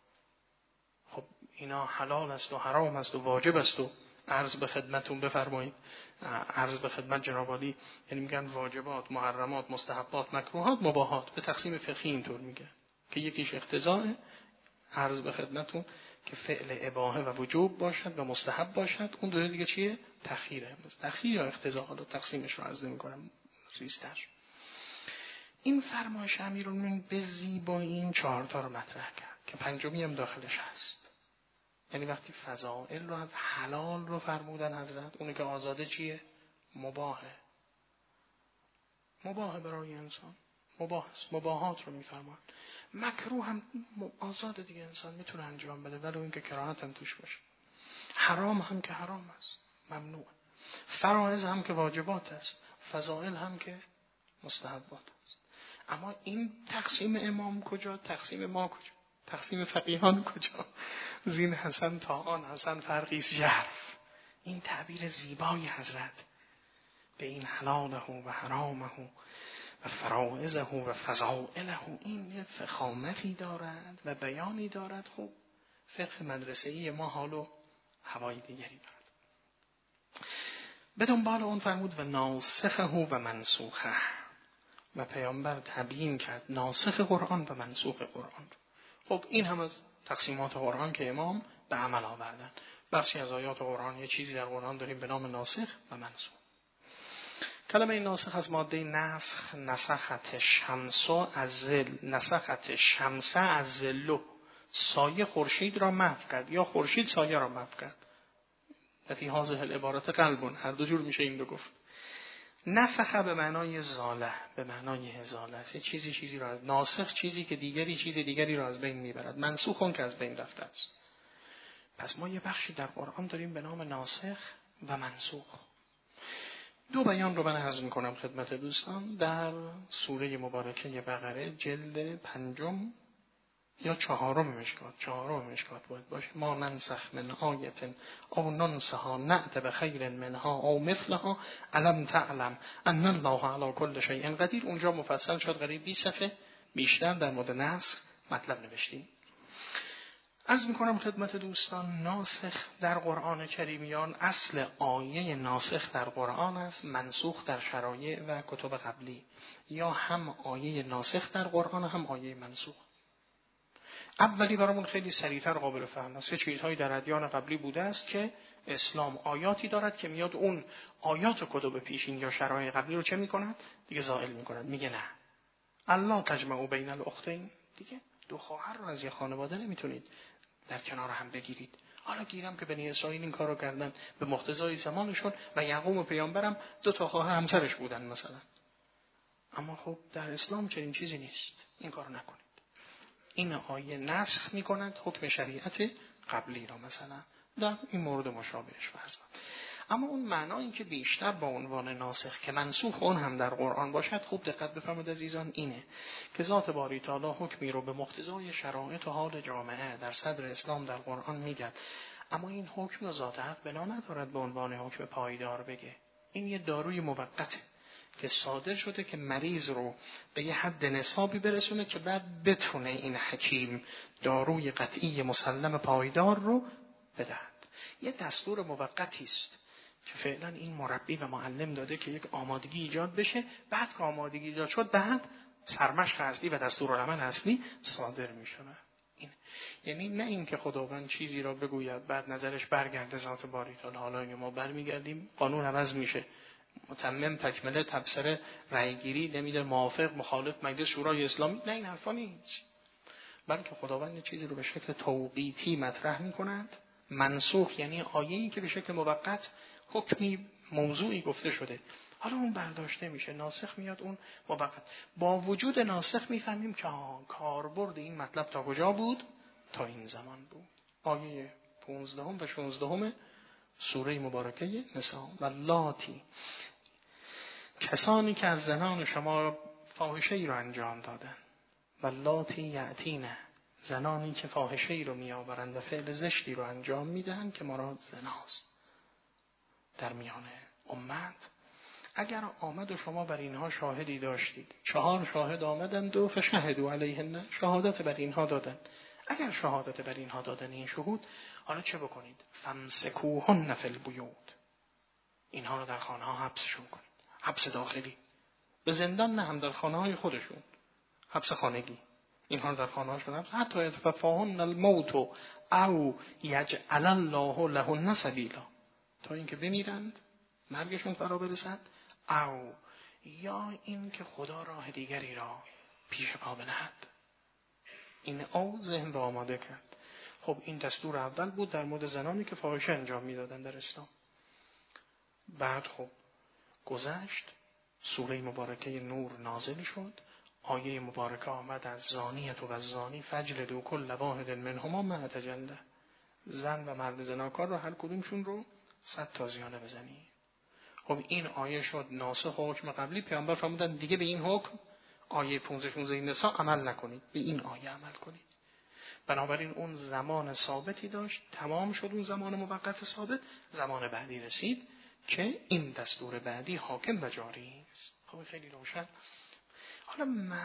خب اینا حلال است و حرام است و واجب است و عرض به خدمتون بفرمایید، عرض به خدمت جناب عالی، یعنی میگن واجبات، محرمات، مستحبات، مکروهات، مباحات. به تقسیم فقهی اینطور میگه که یکیش اقتضاء، عرض به خدمتون، که فعل اباحه و وجوب باشد و مستحب باشد. اون دو دیگه چیه؟ تخییره. تخییر یا اقتضاء، حالا تقسیمش رو عرض نمی‌کنم ریستر. این فرمایش امیرالمومنین به زیبایی این چهار تا رو مطرح کرد که پنجمی هم داخلش هست. یعنی وقتی فضائل رو از حلال رو فرمودن حضرت، اونه که آزاده چیه؟ مباهه. مباهه برای انسان، مباح است. مباحات رو میفرمان. مکروه هم آزاده دیگه، انسان میتونه انجام بده ولو اینکه کراهت هم توش باشه. حرام هم که حرام است، ممنوع. فرائض هم که واجبات است، فضائل هم که مستحبات است. اما این تقسیم امام کجا؟ تقسیم ما کجا؟ تقسیم فقیهان کجا؟ زین حسن تا آن حسن فرقی است ژرف. این تعبیر زیبای حضرت به این حلاله و حرامه و فرائضه و فضائله، این یه فخامتی دارد و بیانی دارد. خب فقه مدرسه‌ای ما حال و هوای دیگری دارد. به دنبال اون فرمود و ناسخه و منسوخه، و پیامبر تبیین کرد ناسخ قرآن و منسوخ قرآن. خب این هم از تقسیمات قرآن که امام به عمل آوردن. بخشی از آیات قرآن، یه چیزی در قرآن داریم به نام ناسخ و منسوخ. کلمه ناسخ از ماده نسخ، نسخت شمس از ظل، نسخت شمس از ظل، سایه خورشید را محو کرد یا خورشید سایه را محو کرد. فی هذه العبارت قلبون، هر دو جور میشه این دو گفت. نسخ به معنای زاله، به معنای ازاله است. چیزی چیزی را از ناسخ، چیزی که دیگری چیز دیگری را از بین میبرد. منسوخ اون که از بین رفته است. پس ما یه بخشی در قرآن داریم به نام ناسخ و منسوخ. دو بیان رو من عرض میکنم خدمت دوستان در سوره مبارکه بقره جلد پنجم یا چهارم مشکات، چهارم مشکات باید باشه. ما ننسخ من آیت او ننسها نأت بخیر منها او مثلها الم تعلم ان الله علی کل شیء قدیر. اونجا مفصل شد، قریب بیست صفحه بیشتر در مورد نسخ مطلب نوشتیم. عرض میکنم خدمت دوستان ناسخ در قرآن کریمیان، اصل آیه ناسخ در قرآن است منسوخ در شرایع و کتب قبلی، یا هم آیه ناسخ در قرآن هم آیه منسوخ. اولی برامون خیلی سریعتر قابل فهم است. چه چیزهایی در ادیان قبلی بوده است که اسلام آیاتی دارد که میاد اون آیات و کتب پیشین یا شرایع قبلی رو چه میکند؟ دیگه زائل میکند. میگه نه، الله تجمع بین الاختین، دیگه دو خواهر رو از یه خانواده نمیتونید در کنار هم بگیرید. حالا گیرم که بنی اسرائیل این کارو کردن به مقتضای زمانشون و یعقوب و پیامبرم دو تا خواهر همسرش بودن مثلا. اما خب در اسلام چنین چیزی نیست، این کارو نکنید. این آیه نسخ میکند حکم شریعت قبلی را مثلا در این مورد مشابهش فرض کنید. اما اون معنایی که بیشتر با عنوان ناسخ که منسوخ اون هم در قرآن باشد، خوب دقت بفرمایید عزیزان، اینه که ذات باری تعالی حکمی رو به مقتضای شرایط و حال جامعه در صدر اسلام در قرآن میگه، اما این حکم رو ذات حق بنا ندارد به عنوان حکم پایدار بگه. این یه داروی موقته که صادر شده که مریض رو به یه حد نصابی برسونه که بعد بتونه این حکیم داروی قطعی مسلم پایدار رو بدهد. یه دستور موقتی است که فعلا این مربی و معلم داده که یک آمادگی ایجاد بشه، بعد که آمادگی ایجاد شد بعد سرمشق اصلی و دستورالعمل اصلی صادر میشه. این یعنی نه این که خداوند چیزی را بگوید بعد نظرش برگرده ذات باری تعالی، حالا ما برمیگردیم قانون عوض میشه، متمم تکمله تبصره رأیگیری نمیده، موافق مخالف مجلس شورای اسلامی، نه این حرفا نیست. بلکه خداوند یه چیزی رو به شکل توقیتی مطرح میکند. منسوخ یعنی آیه‌ای که به شکل موقت حکمی موضوعی گفته شده، حالا اون برداشته میشه. ناسخ میاد اون موقت. با وجود ناسخ میفهمیم که کاربرد این مطلب تا کجا بود؟ تا این زمان بود. آیه پانزدهم و شانزدهم سوره مبارکه نساء. واللاتی، کسانی که از زنان شما فاحشه ای رو انجام دادن. واللاتی یأتینه، زنانی که فاحشه ای رو میآورند و فعل زشتی رو انجام میدهند که مراد زناست در میان امت. اگر آمد و شما بر اینها شاهدی داشتید، چهار شاهد آمدند و فشهدوا علیهن، شهادت بر اینها دادن. اگر شهادت بر اینها دادن این شهود، حالا چه بکنید؟ فامسکوهن فی البیوت، اینها رو در خانه ها حبسشون کنید. حبس داخلی، به زندان نه، هم در خانه های خودشون حبس خانگی. اینها رو در خانه هاشون حبس، حتی یتوفاهن الموت او یجعل الله لهن سبیلا، تا اینکه بمیرند مرگشون فرا برسد، او یا این که خدا راه دیگری را پیش پا بنهد. این او ذهن را آماده کرد. خب این دستور اول بود در مورد زنانی که فاحشه انجام میدادن در اسلام. بعد خب گذشت، سوره مبارکه نور نازل شد، آیه مبارکه آمد از زانیت و زانی فجلدوا کل واحد منهما مئة جلده، زن و مرد زناکار رو هر کدومشون رو صد تازیانه بزنی. خب این آیه شد ناسخ حکم قبلی. پیامبر فرمودن دیگه به این حکم آیه پانزده شانزده نساء عمل نکنید، به این آیه عمل کنید. بنابراین اون زمان ثابتی داشت، تمام شد اون زمان موقت ثابت، زمان بعدی رسید که این دستور بعدی حاکم و جاری است. خب خیلی روشن. حالا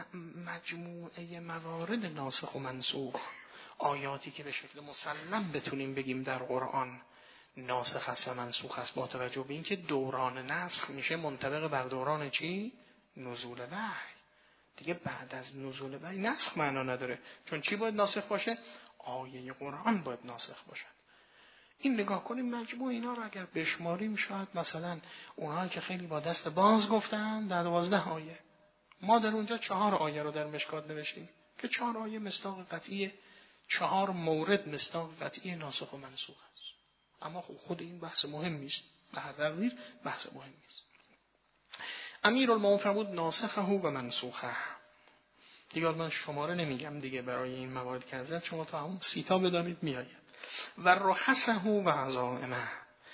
مجموعه موارد ناسخ و منسوخ، آیاتی که به شکل مسلم بتونیم بگیم در قرآن ناسخ است و منسوخ است، با توجه به اینکه دوران نسخ میشه منطبق بر دوران چی؟ نزول وحی. دیگه بعد از نزول وحی نسخ معنا نداره، چون چی باید ناسخ باشه؟ آیه قرآن باید ناسخ باشه. این نگاه کنیم مجموع اینا رو اگر بشماریم، شاید مثلا اونهایی که خیلی با دست باز گفتن در دوازده آیه، ما در اونجا چهار آیه رو در مشکات نوشتیم که چهار آیه مصداق قطعی، چهار مورد مصداق قطعی ناسخ و منسوخ است. اما خود این بحث مهم نیست، به هر تقدیر بحث مهم نیست. امیرالمومنین فرمود ناسخه و منسوخه. دیگه من شماره نمیگم دیگه، برای این موارد که حضرت شما تا همون سیتا بدانید میآید. و رخصه و عزائمه.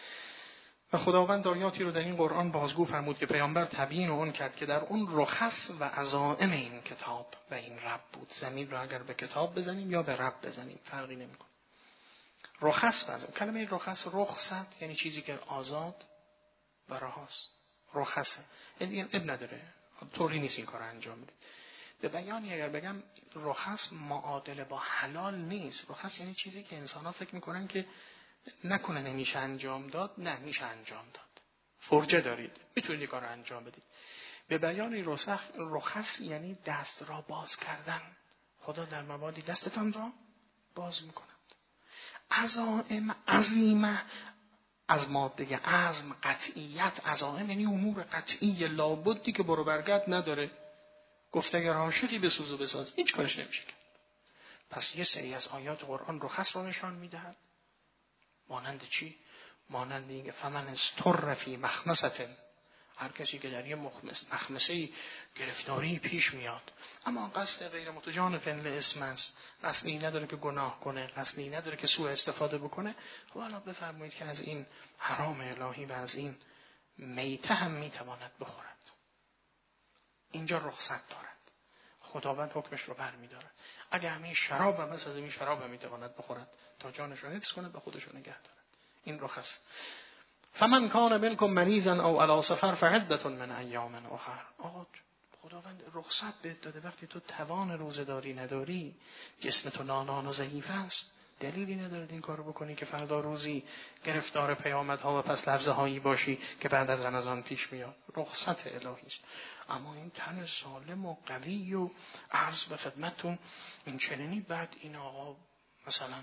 و خداوند آیاتی رو در این قرآن بازگو فرمود که پیامبر تبیین اون کرد که در اون رخص و عزائم این کتاب و این رب بود. زمین رو اگر به کتاب بزنیم یا به رب بزنیم فرقی نمیکنه. رخص و عزائم. کلمه رخص، رخصت یعنی چیزی که آزاد و رهاست. رخصه یعنی اب نداره، طوری نیست این کار انجام بدید. به بیانی اگر بگم رخص معادله با حلال نیست. رخص یعنی چیزی که انسان‌ها فکر میکنن که نکنه نمیشه انجام داد، نه میشه انجام داد. فرجه دارید، میتونید این کار رو انجام بدید. به بیان رخص، رخص یعنی دست را باز کردن. خدا در موادی دستتان را باز میکند. عزائم عظیمه، از ماده عزم، قطعیت. عزائم یعنی امور قطعی لابدی که برو برگرد نداره. گفته اگر عاشقی بسوز و بساز هیچ کارش نمیشه کرد. پس یه سری از آیات قرآن رخص رو نشان میدهد. مانند چی؟ مانند اینکه فمن استر فی مخمصة، هر کسی که در یه مخمصه گرفتاری پیش میاد اما قصد غیر متجانف لاسم است، قصدی نداره که گناه کنه، قصدی نداره که سوء استفاده بکنه، خب الان بفرمایید که از این حرام الهی و از این میته هم میتواند بخورد. اینجا رخصت دارد، خداوند حکمش رو برمی‌دارد. اگه همین شراب هم از این شراب هم میتواند بخورد تا جانش رو حفظ کنه و خودش رو نگه دارد. این رخص. فمن کان منکم مریضا او علی سفر فعدة من ایام اخر. آقا خداوند رخصت بهت داده، وقتی تو توان روزه‌داری نداری، جسم تو نالان و ضعیف است، دلیلی نداره این کارو بکنی که فردا روزی گرفتار پیامدها و پس لفظه هایی باشی که بعد از رمضان پیش میاد. رخصت الهی است. اما این تن سالم و قوی و عرض به خدمتتون این چنینی، بعد این آقا مثلا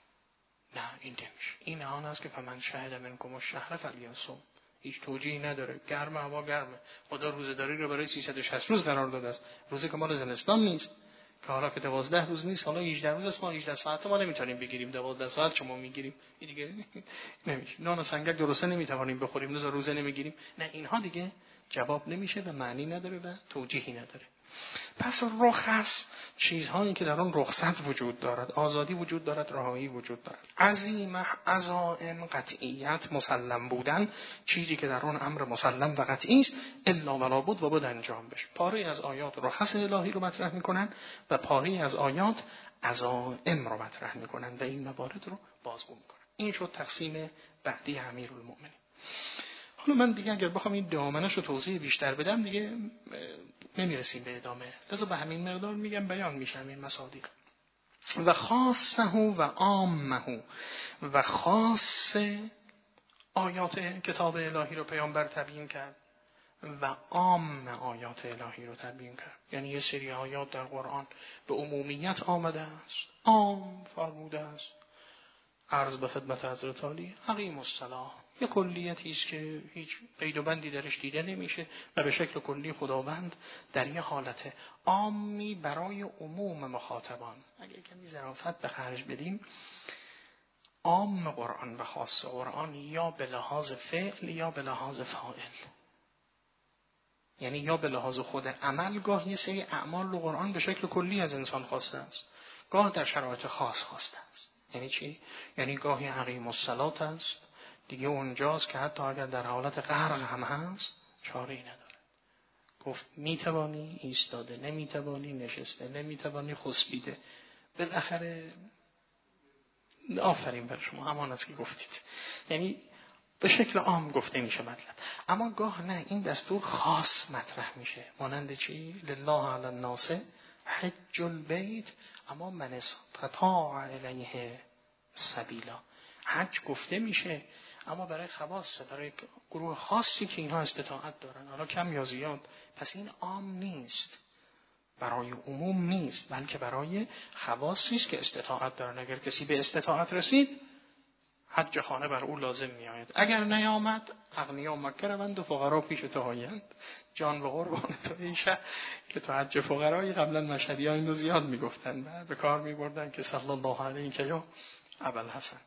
نه این نمیشه. این آن است که فمن شهد منکم الشهر فلیصم. هیچ توجیهی نداره. گرمه هوا گرمه. خدا روزه‌داری رو برای سیصد و شصت روز قرار داده است. روزی که مال زمستان نیست، که حالا که دوازده روز نیست، حالا هجده روز است، ما هجده ساعت ما نمیتونیم بگیریم، دوازده ساعت شما میگیریم، این دیگه نمیشه. نان و سنگک درسته نمیتوانیم بخوریم، روز روزه نمیگیریم. نه اینها دیگه جواب نمیشه و معنی نداره و توجیهی نداره. پس رخص چیزهایی که در آن رخصت وجود دارد، آزادی وجود دارد، رهایی وجود دارد. عزیمه، عزائم، قطعیت، مسلم بودن، چیزی که در آن امر مسلم و قطعی است، الا ولا بد و بد انجام بشه. پاره از آیات رخص الهی رو مطرح میکنن و پاره از آیات عزائم رو مطرح میکنن و این موارد رو بازگو میکنن. این شد تقسیم بعدی امیرالمومنین. حالا من دیگه اگر بخوام این دامنش رو توضیح بیشتر بدم دیگه نمیرسیم به ادامه، لذا به همین مقدار میگم بیان میشه این مصادیق. و خاصه و عامه، و خاص آیات کتاب الهی رو پیامبر تبیین کرد و عام آیات الهی رو تبیین کرد. یعنی یه سری آیات در قرآن به عمومیت آمده است، عام فرموده است. عرض به خدمت حضرت عالی حقیم الصلاح یه کلیتی است که هیچ قید و بندی درش دیده نمیشه و به شکل کلی خداوند در یه حالت عامی برای عموم مخاطبان، اگه کمی ظرافت به خرج بدیم، عام قرآن و خاص قرآن یا به لحاظ فعل یا به لحاظ فاعل، یعنی یا به لحاظ خود عمل، گاه یه سری اعمال رو قرآن به شکل کلی از انسان خواسته است، گاه در شرایط خاص خواسته است. یعنی چی؟ یعنی گاهی حقیم الصلاة است، دیگه اونجاست که حتی اگر در حالت غرق هم هست چاره‌ای نداره. گفت میتوانی ایستاده، نمیتوانی نشسته، نمیتوانی خسبیده، بالاخره آفرین بر شما، همان است که گفتید. یعنی به شکل عام گفته میشه مطلب، اما گاه نه، این دستور خاص مطرح میشه. مانند چی؟ لله علی الناس حج البیت اما من استطاع الیه سبیلا. حج گفته میشه اما برای خواص، برای گروه خاصی که اینها استطاعت دارن، حالا کم یا زیاد. پس این عام نیست، برای عموم نیست، بلکه برای خواصی است که استطاعت دارن. اگر کسی به استطاعت رسید، حج خانه بر او لازم می آید. اگر نیامد، اغنیا مکه روند و فقرا پیش تو آیند. جان به قربان تو ایشه، که تو حج فقرایی قبلا مشهدی ها این رو زیاد می گفتن، به کار می بردن که صلی الله علیه که یا ابوالحسن.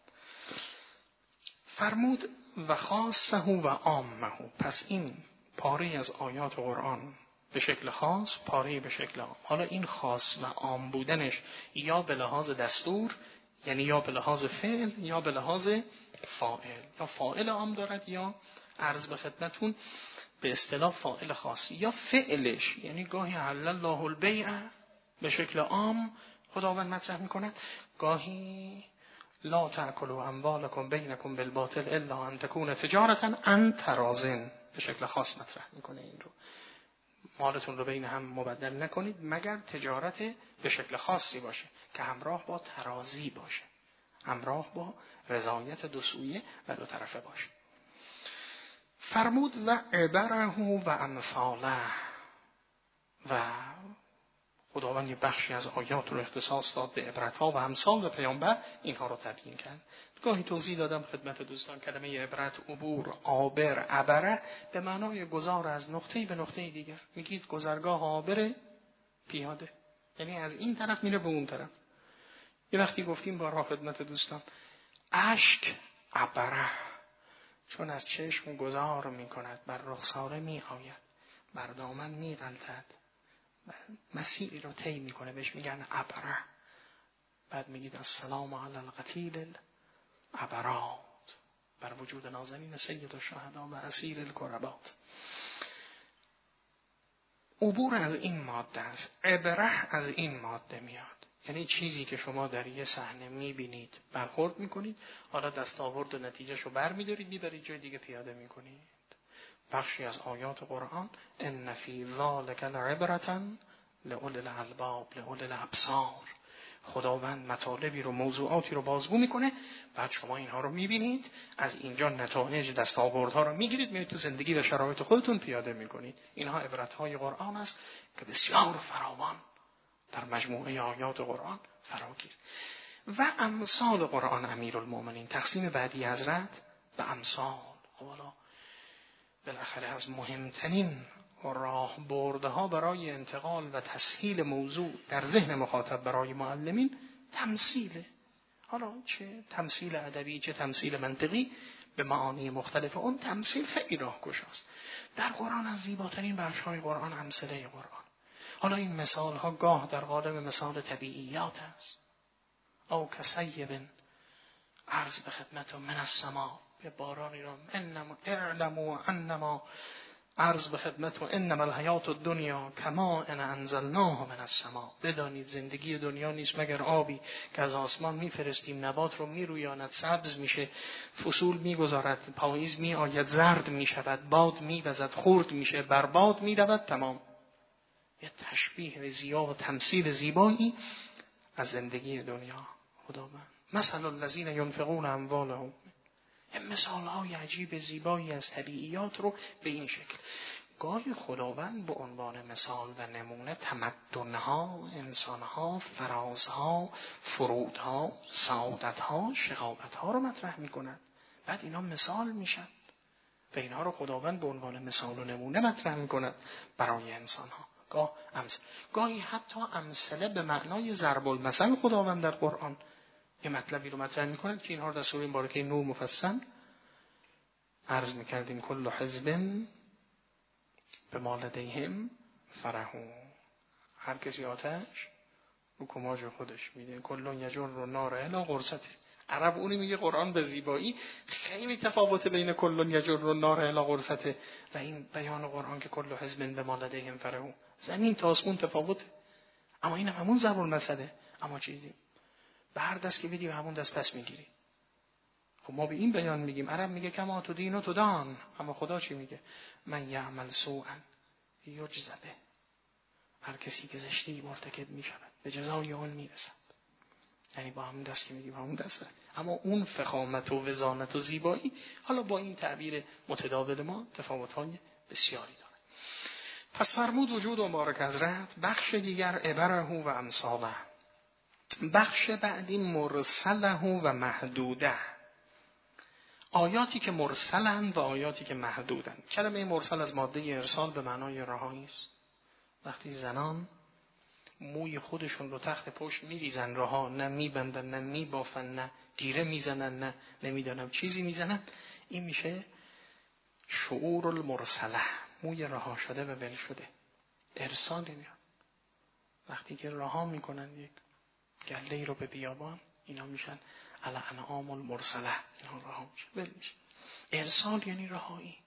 فرمود و خاصه و عامه. پس این پاره از آیات قرآن به شکل خاص، پاره به شکل عام. حالا این خاص و عام بودنش یا به لحاظ دستور، یعنی یا به لحاظ فعل یا به لحاظ فاعل، یا فاعل عام دارد یا عرض به خدمتون به اصطلاح فاعل خاص، یا فعلش، یعنی گاهی حلل الله البیع به شکل عام خداوند مطرح میکند، گاهی لا تأکلوا اموالکم بینکم بالباطل الا ان تکون تجارتا عن تراض به شکل خاص مطرح میکنه. این رو مالتون رو بین هم مبدل نکنید مگر تجارت به شکل خاصی باشه که همراه با تراضی باشه، همراه با رضایت دو سویه و دو طرفه باشه. فرمود و عبره و امثاله، و خداوند یه بخشی از آیات رو اختصاص داد به عبرت‌ها و امثال پیامبر، اینها رو تبیین کرد. گاهی توضیح دادم خدمت دوستان، کلمه عبرت، عبور، عابر، عبره به معنای گذار از نقطه‌ای به نقطه دیگر. میگید گذرگاه عابر پیاده، یعنی از این طرف میره به اون طرف. یه وقتی گفتیم بارها خدمت دوستان، اشک عبره، چون از چشم گذار میکند، بر رخساره میآید، بر دامن میغلطد، مسیری رو طی میکنه، بهش میگن عبره. بعد میگید السلام علی القتیل العبرات، بر وجود نازنین سید الشهدا و اسیر الکربات. عبور از این ماده است، عبره از این ماده میاد، یعنی چیزی که شما در یه صحنه میبینید، برخورد میکنید، حالا دستاورد و نتیجهش رو برمیدارید، میبرید جای دیگه پیاده میکنید. بخشی از آیات قرآن ان فی ذلک لعبرة لأولی الالباب لأولی الابصار، خداوند مطالبی رو، موضوعاتی رو بازگو میکنه، بعد شما اینها رو میبینید، از اینجا نتایج دستاوردها رو میگیرید، میرید تو زندگی و شرایط خودتون پیاده میکنید. اینها عبرتهای قرآن است که بسیار فراوان در مجموعه آیات قرآن فراگیر. و امثال قرآن امیرالمومنین، تقسیم بعدی حضرت به امثال. حالا بالاخره از مهمترین راه برده ها برای انتقال و تسهیل موضوع در ذهن مخاطب برای معلمین تمثیله. حالا چه تمثیل ادبی چه تمثیل منطقی به معانی مختلف، اون تمثیل خیلی راهگشاست. در قرآن از زیباترین بخش‌های قرآن امثله قرآن. حالا این مثال ها گاه در قالب مثال طبیعیات است، او کسیب عرض به خدمت من السما، به بارانی را انما اعلموا انما عرض به خدمت و انما الحیات الدنیا کما ان انزلناه من السما، بدانید زندگی دنیا نیست مگر آبی که از آسمان میفرستیم، نبات رو میرویاند، سبز میشه، فصول میگذارد، پاییز میآید، زرد میشود، باد میوزد، خرد میشه، برباد میرود، تمام. یه تشبیه زیبا و تمثیل زیبایی از زندگی دنیا. خداوند مثل الذین ينفقون اموالهم، یه مثالهای عجیب زیبایی از طبیعیات رو به این شکل. گاهی خداوند به عنوان مثال و نمونه تمدنها، انسانها، فرازها، فرودها، سعادتها، شقاوتها رو مطرح می کند، بعد اینا مثال میشن و اینا رو خداوند به عنوان مثال و نمونه مطرح می کند برای انسانها. گاه امثله، گاهی حتی امثله به معنای ضرب المثل خداوند در قرآن یه مطلبی رو مطرح می‌کنند که اینها در سوره مبارکه نور مفصل عرض می‌کردیم کل حزب بما لدیهم فرحون، هر کسی آتش رو کماج خودش میده، کل یجر رو نار الی غرسته. عرب اونی میگه قرآن به زیبایی خیلی تفاوت بین کل یجر رو نار الی غرسته و این بیان قرآن که کل حزب بما لدیهم فرحون. زمین تا آسمون تفاوته، اما این همون ضرب المثله. اما چیزی به هر دست که بدی به همون دست پس میگیری. خب ما به این بیان میگیم، عرب میگه کما تو دین و تو دان، اما خدا چی میگه؟ من یعمل سوءا یجزا به. هر کسی که زشتی مرتکب میشود به جزای آن میرسد. یعنی با همون دست که میگی با همون دست بد. اما اون فخامت و وزانت و زیبایی حالا با این تعبیر متداول ما تفاوت‌های بسیاری داره. پس فرمود وجود و مبارک حضرت بخش دیگر عبره و امثاله، بخش بعدی مرسله و محدوده، آیاتی که مرسلن و آیاتی که محدودن. کلمه مرسل از ماده ارسال به معنای رهایی است. وقتی زنان موی خودشون رو تخت پشت میریزن رها، نه میبندن نه میبافن نه گیره میزنن نه نمیدانم چیزی میزنن، این میشه شعور المرسله، موی رها شده و ول شده. ارسال میاد وقتی که رها میکنن یک گله رو به بیابان، اینا میشن الانعام المرسله، اینا رها میشه ول میشه. ارسال یعنی رهایی.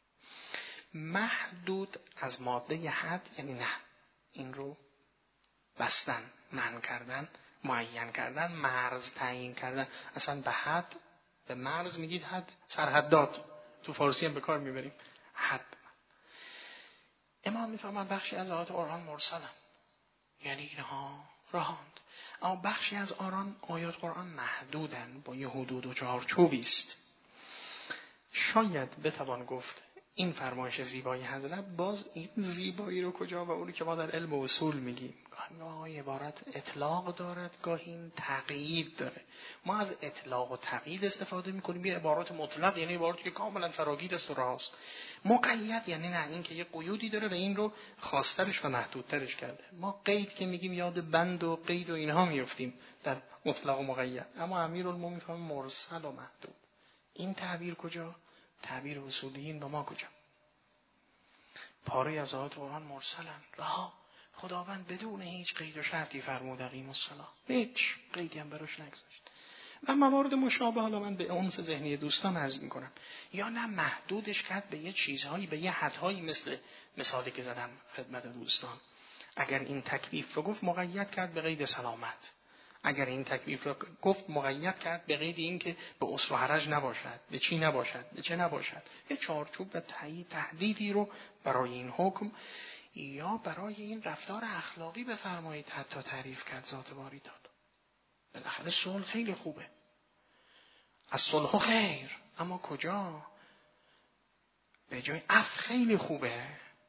محدود از ماده حد یعنی نه، این رو بستن، منع کردن، معین کردن، مرز تعیین کردن. اصلا به حد، به مرز میگید حد، سرحدات تو فارسی هم به کار میبریم حد. امام میفرماید بخشی از آیات قرآن مرسلن، یعنی اینها راهاند. اما بخشی از آران آیات قرآن محدودن، با یه حدود و چارچوبی است. شاید بتوان گفت این فرمایش زیبایی حضرت باز این زیبایی رو کجا و اونی که ما در علم اصول میگیم، گاهی عبارت اطلاق دارد، گاهی این تقیید داره. ما از اطلاق و تقیید استفاده میکنیم، یه عبارت مطلق یعنی عبارتی که کاملا فراگیر است و راست. مقید یعنی نه، این که یه قیودی داره و این رو خاصترش و محدودترش کرده. ما قید که میگیم یاد بند و قید و اینها میفتیم در مطلق و مقید. اما امیرالمومنین فرمان مرسل و محدود، این تعبیر کجا؟ تعبیر اصولیین با ما کجا؟ پاره از آیات قرآن مرسلن، رها. خداوند بدون هیچ قید و شرطی فرمود اقیموا الصلاة، هیچ قیدی هم براش نگذاشت. و موارد مشابه حالا من به انس ذهنی دوستان عرض میکنم، یا نه محدودش کرد به یه چیزهایی، به یه حدهایی، مثل مثالی که زدم خدمت دوستان. اگر این تکلیف رو گفت مقید کرد به قید سلامت، اگر این تکلیف رو گفت مقید کرد به قید این که به عسر و حرج نباشد، به چی نباشد، به چه نباشد. یه چارچوب و تهدیدی رو برای این حکم یا برای این رفتار اخلاقی بفرمایید حتی تعریف کرد ذات باری داد. بالاخره صلح خیلی خوبه، از صلح خیر، اما کجا؟ به جای عفو خیلی خوبه،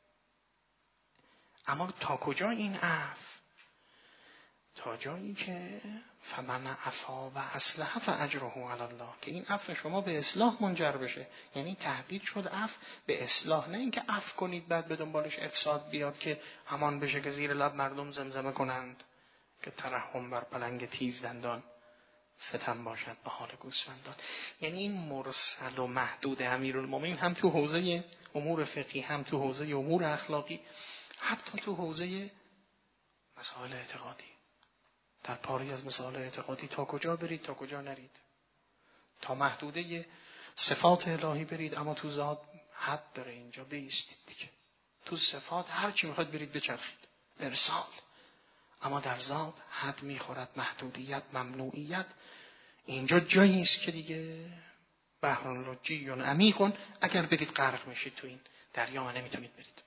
اما تا کجا این عفو؟ تا جایی که فمن عفا و اصلح فاجره علی الله، که این عفو شما به اصلاح منجر بشه. یعنی تهدید شد عفو به اصلاح، نه اینکه عفو کنید بعد به دنبالش افساد بیاد که همان بشه که زیر لب مردم زمزمه کنند که ترحم بر پلنگ تیز دندان، ستم باشد به حال گوسفندان. یعنی این مرسل و محدود امیرالمومنین هم تو حوزه امور فقهی، هم تو حوزه امور اخلاقی، حتی تو حوزه مسائل اعتقادی. در پاری از مسائل اعتقادی تا کجا برید تا کجا نرید، تا محدوده صفات الهی برید، اما تو ذات حد داره، اینجا بیستید دیگه. تو صفات هر چی میخواد برید بچرخید، ارسال. اما در ذات حد میخورد، محدودیت، ممنوعیت. اینجا جایی است که دیگه بحر لجی عمیق، اگر برید غرق میشید تو این دریا و نمیتونید برید.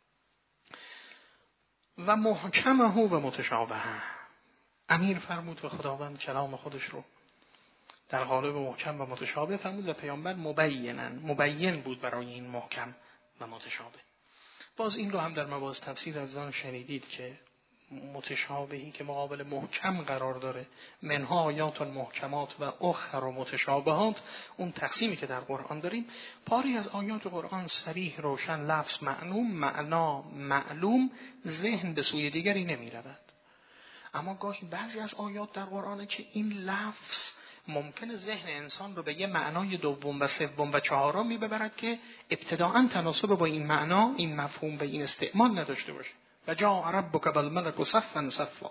و محکمه و متشابهه، امیر فرمود و خداوند کلام خودش رو در قالب محکم و متشابه فرمود و پیامبر مبینن، مبین بود برای این محکم و متشابه. باز این رو هم در مباحث تفسیر از آن شنیدید که متشابهی که مقابل محکم قرار داره، منها آیات محکمات و اخر و متشابهات، اون تقسیمی که در قرآن داریم، پاری از آیات قرآن صریح، روشن، لفظ معلوم، معنا معلوم، ذهن به سوی دیگری نمی رود. اما گاهی بعضی از آیات در قرآنه که این لفظ ممکنه ذهن انسان رو به یه معنای دوم و سوم و چهارم می ببرد که ابتداعاً تناسب با این معنا، این مفهوم و این استعمال نداشته باشه. و جاء ربک والملک صفا صفا،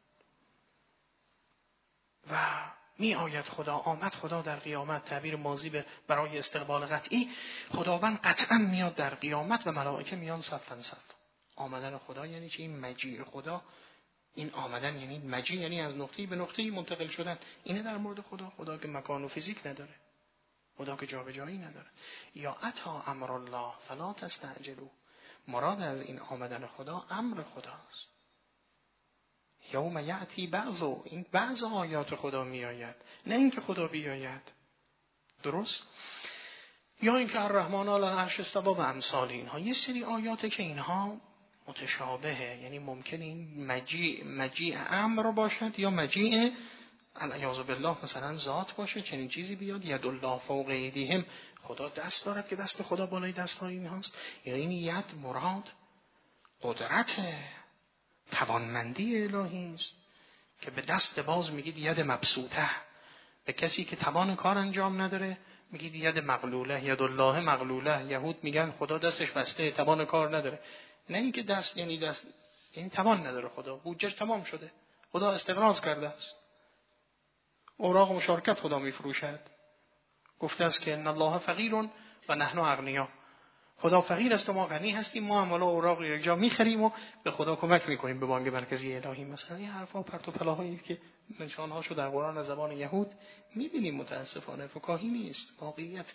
و می آید خدا، آمد خدا در قیامت، تعبیر ماضی به برای استقبال قطعی، خداوند قطعاً میاد در قیامت و ملائکه میان صفا صفا. آمدن خدا یعنی چه؟ این مجیء خدا، این آمدن یعنی مجیء، یعنی از نقطه‌ای به نقطه‌ای منتقل شدن. اینه در مورد خدا. خدا که مکان و فیزیک نداره، خدا که جابجایی نداره. یا اتا امر الله فلا تستعجلوا، مراد از این آمدن خدا امر خداست. یوم یأتی بعض، این بعض آیات خدا می آید، نه اینکه خدا بیاید. درست؟ یا اینکه الرحمن علی العرش استوی و امثال اینها. یه سری آیاته که اینها متشابهه، یعنی ممکن این مجیء مجیء امر باشد یا مجیء العیاذ بالله مثلا ذات باشه، چنین چیزی بیاد. ید الله فوق ایدیهم، خدا دست دارد که دست خدا بالای دستهای اینهاست. یعنی این ید مراد قدرت توانمندی الهی است که به دست باز میگید ید مبسوطه. به کسی که توان کار انجام نداره میگید ید مغلوله، ید الله مغلوله. یهود میگن خدا دستش بسته، توان کار نداره. نه اینکه دست یعنی دست، یعنی توان نداره. خدا بودجهش تمام شده، خدا استقراض کرده است، اوراق مشارکت خدا میفروشد. گفته است که ان الله فقیر و نحن اغنیا، خدا فقیر است و ما غنی هستیم. ما هم والا اوراق یک جا میخریم و به خدا کمک میکنیم، به بانک مرکزی الهی مثلا. این حرفا پرت و پلاهایی که نشانهاشو در قرآن از زبان یهود میبینیم، متاسفانه فکاهی نیست، واقعیت.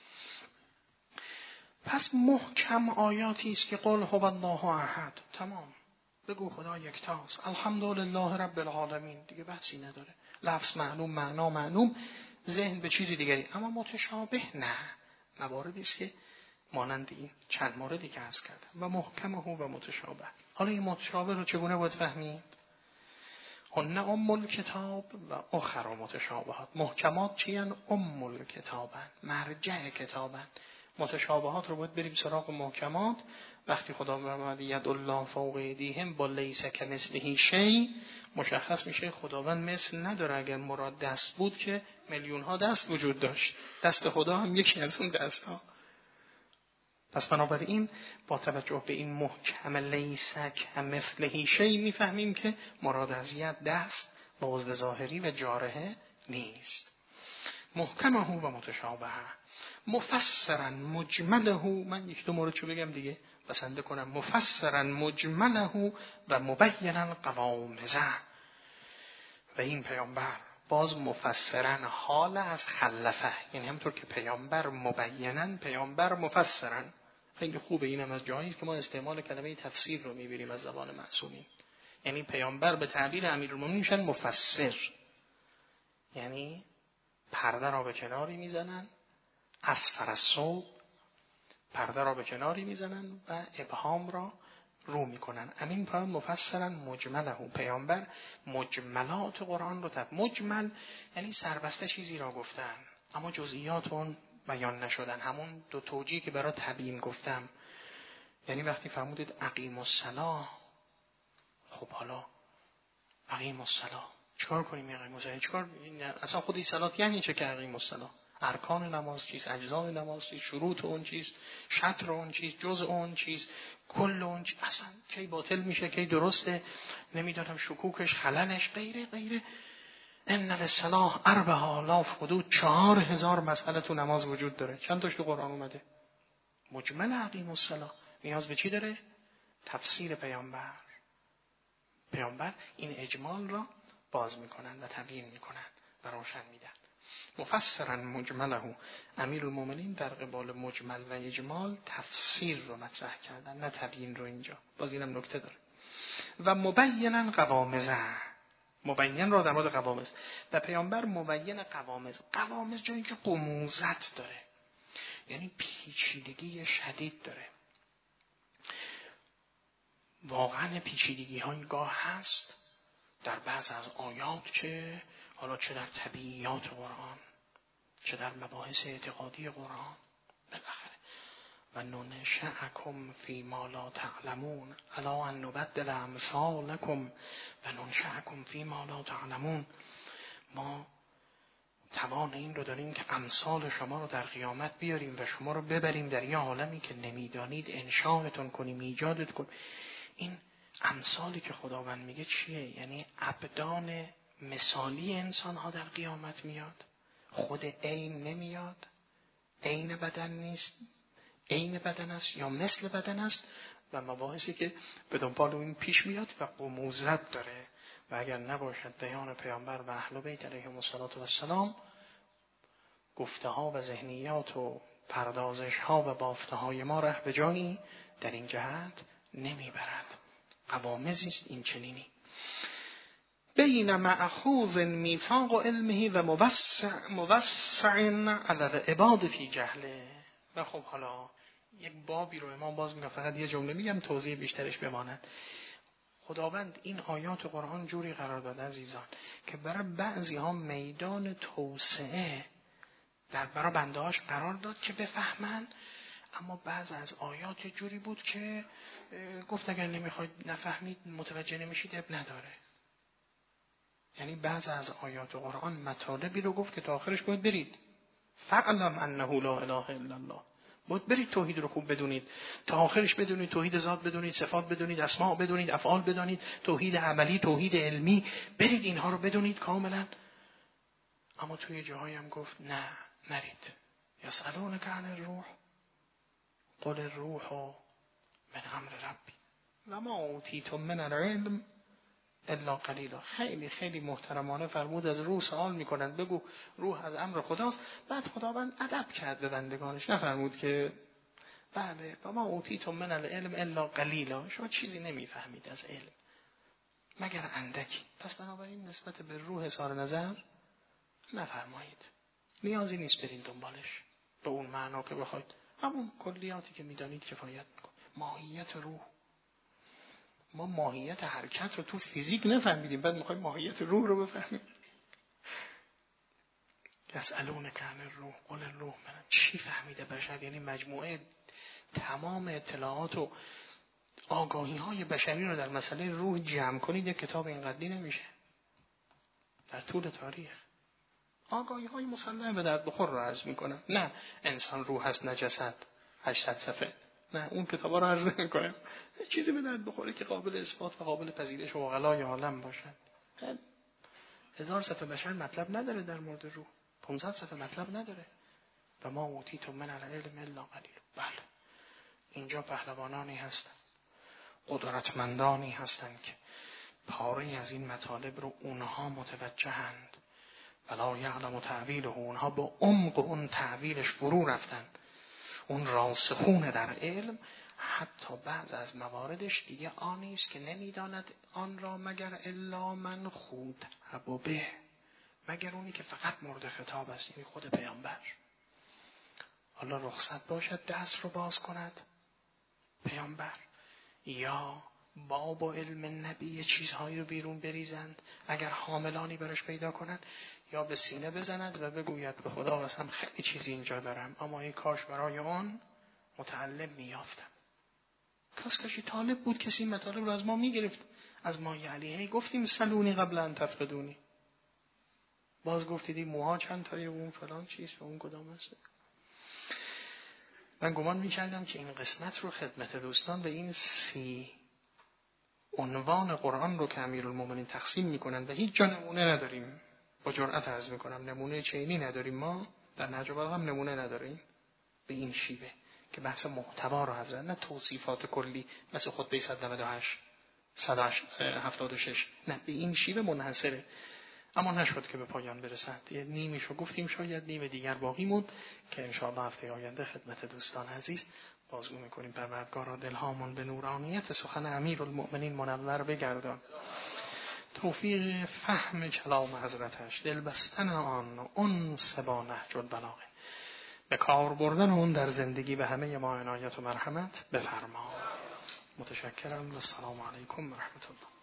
پس محکم آیاتی است که قل هو الله احد، تمام، بگو خدا یکتاست. الحمدلله رب العالمین، دیگه بحثی نداره. لفظ معلوم، معنا معلوم، ذهن به چیزی دیگری. اما متشابه نه، مواردی است که مانند این چند موردی که عرض کردم. و محکمه و متشابه. حالا این متشابه رو چگونه باید فهمید؟ هن ام الکتاب و اخر متشابهات. محکمات چی هستند؟ ام الکتابن، مرجع کتابن. متشابهات رو باید بریم سراغ محکمات. وقتی خدا فرمود ید الله فوق ایدیهم با لیس کمثله شیء، مشخص میشه خداوند مثل نداره. اگر مراد دست بود که میلیون ها دست وجود داشت، دست خدا هم یکی از اون دست ها. پس بنابراین با توجه به این محکم لیس کمثله شیء میفهمیم که مراد از ید دست با عضو ظاهری و جارحه نیست. محکمه و متشابهه، مفسرا مجمله. من یک دو مورد چو بگم دیگه بسنده کنم. مفسرا مجمله و مبینا قوامزه. و این پیامبر باز مفسرا حال از خلفه، یعنی همطور که پیامبر مبینا، پیامبر مفسرا. خیلی خوبه، اینم از جایی که ما استعمال کلمه تفسیر رو میبینیم از زبان معصومین. یعنی پیامبر به تعبیر امیرالمومنین میشن مفسر، یعنی پرده را به کناری میزنن، اسفر الثوب، پرده را به کناری میزنن و ابهام را رو میکنن. امین پرام مفسرن مجمله. پیامبر مجملات قرآن رو تب مجمل یعنی سربسته چیزی را گفتن اما جزئیات اون بیان نشدن. همون دو توجیه که برای تبیین گفتم. یعنی وقتی فرمودید اقیم الصلاة، خب حالا اقیم الصلاة چیکار کنیم؟ اقیم الصلاة چیکار؟ اصلا خود این صلات یعنی چه که اقیم الصلاة؟ ارکان نماز چیست؟ اجزای نماز چیست؟ شروط اون چیست؟ شطر اون چیست؟ جزء اون چیست؟ کل اون چیست؟ اصلا کی باطل میشه کی درسته؟ نمیدونم شکوکش خلنش غیره غیره. ان للصلاة اربع آلاف حدود چهار هزار مسئله تو نماز وجود داره. چند تاش تو قرآن اومده؟ مجمل اقیم الصلاة نیاز به چی داره؟ تفسیر پیامبر. پیامبر این اجمال را باز میکنن و تبیین میکنن و روشن میدن. مفسرا مجمله. امیرالمومنین در قبال مجمل و اجمال تفسیر رو مطرح کردن، نه تبیین رو. اینجا باز اینم نکته داره. و مبینا قوامزه، مبین را در مورد قوامز. و پیامبر مبین قوامز. قوامز جایی که غموضت داره، یعنی پیچیدگی شدید داره. واقعا پیچیدگی های گاه هست در بعض از آیات که حالا چه در طبیعیات قرآن چه در مباحث اعتقادی قرآن بالاخره. و ننشأکم فی ما لا تعلمون الا ان نبدل امثالکم و ننشأکم فی ما لا تعلمون. ما توان این رو داریم که امثال شما رو در قیامت بیاریم و شما رو ببریم در یه عالمی که نمیدانید، انشاءتون کنیم، ایجادت کنیم. این امثالی که خداوند میگه چیه؟ یعنی ابدان مثالی انسان ها در قیامت میاد، خود عین نمیاد، عین بدن نیست، عین بدن است یا مثل بدن است و مباحثی که به دنبال این پیش میاد و غموضت داره. و اگر نباشد بیان پیامبر و اهل بیت علیهم السلام، گفته ها و ذهنیات و پردازش ها و بافته های ما ره به جایی در این جهت نمیبرد. قوامضی است این چنینی. بین مأخوذ میثاق علمه و موسع موسع علی العباد فی جهله. و خب حالا یک بابی رو امام باز میگه، فقط یه جمله میگم توضیح بیشترش بماند. خداوند این آیات قرآن جوری قرار داده عزیزان که برای بعضی ها میدان توسعه در برای بندهاش قرار داد که بفهمن، اما بعض از آیات جوری بود که گفت اگر نمیخواید نفهمید متوجه نمیشید اب نداره. یعنی بعض از آیات قرآن مطالبی رو گفت که تا آخرش باید برید. فعلم انه لا اله الا الله. باید برید توحید رو خوب بدونید، تا آخرش بدونید، توحید ذات بدونید، صفات بدونید، اسماء بدونید، افعال بدونید، توحید عملی، توحید علمی، برید اینها رو بدونید کاملا. اما توی جاهایی هم گفت نه نرید. یسألونک عن الروح قل الروح من امر ربی و ما اوتیتم من العلم الا قلیلا. خیلی خیلی محترمانه فرمود از روح سوال میکنن، بگو روح از امر خداست. بعد خداوند ادب کرد به بندگانش، نفرمود که بله و ما اوتیتم من العلم الا قلیلا، شما چیزی نمیفهمید از علم مگر اندکی. پس بنابراین نسبت به روح اظهار نظر نفرمایید، نیازی نیست برین دنبالش به اون معنا که بخواید. همون کلیاتی که میدانید کفایت میکنه. ماهیت روح، ما ماهیت حرکت رو تو فیزیک نفهمیدیم، بعد میخوایم ماهیت روح رو بفهمیم. یسألونک عن الروح قل الروح من. چی فهمیده بشر؟ یعنی مجموعه تمام اطلاعات و آگاهی های بشری رو در مسئله روح جمع کنید، یک کتاب اینقدری نمیشه در طول تاریخ. آگاهی های مسلمه به درد بخور رو عرض میکنم، نه انسان روح هست نجست هشتصد صفحه، نه اون کتابا رو عرض نمیکنم. چیزی به درد بخوره که قابل اثبات و قابل پذیرش و عقلای عالم باشن. هزار صفحه بشر مطلب نداره در مورد روح، پانصد صفحه مطلب نداره. و ما اوتیتم من العلم الا قلیل. بله اینجا پهلوانانی هستن، قدرتمندانی هستن که پاره از این مطالب رو اونها متوجهند. ولا یعلم تعویله، اونها با عمق اون تعویلش فرو رفتن، اون راسخون در علم. حتی بعض از مواردش دیگه آنی است که نمیداند آن را مگر الا من خود به، مگر اونی که فقط مورد خطاب است، یعنی خود پیامبر. حالا رخصت باشد دست رو باز کند پیامبر، یا باب و علم نبی چیزهایی رو بیرون بریزند اگر حاملانی برش پیدا کنند، یا به سینه بزند و بگوید به خدا قسم خیلی چیزی اینجا دارم اما این کاش برای آن متعلم میافتم. کاش کاشی طالب بود کسی این مطالب رو از ما میگرفت، از ما علیه گفتیم سلونی قبل ان تفقدونی، باز گفتیدی موها چند تایی اون فلان چیز و اون کدام است. من گمان میکردم که این قسمت رو خدمت دوستان به این سی عنوان قرآن رو که امیرالمومنین تقسیم میکنن و هیچ جا نمونه نداریم، با جرأت عرض میکنم نمونه چینی نداریم، ما در نهج البلاغه هم نمونه نداریم به این شیوه که بحث محتوا رو حضرت، نه توصیفات کلی مثل خطبه صد و نود و هشت صد و هفتاد و شش، نه به این شیوه منحصره. اما نشد که به پایان برسد، یه نیمیشو گفتیم، شاید نیم دیگر باقی موند که انشاءالله هفته آینده خدمت دوستان عزیز بازگو میکنیم. پروردگارا دلهامون به نورانیت سخن امیرالمؤمنین منور بگردان، توفیق فهم کلام حضرتش، دل بستن آن و انس با نهج البلاغه، به کار بردن اون در زندگی به همه ما عنایت و مرحمت بفرما. متشکرم و السلام علیکم و رحمت الله.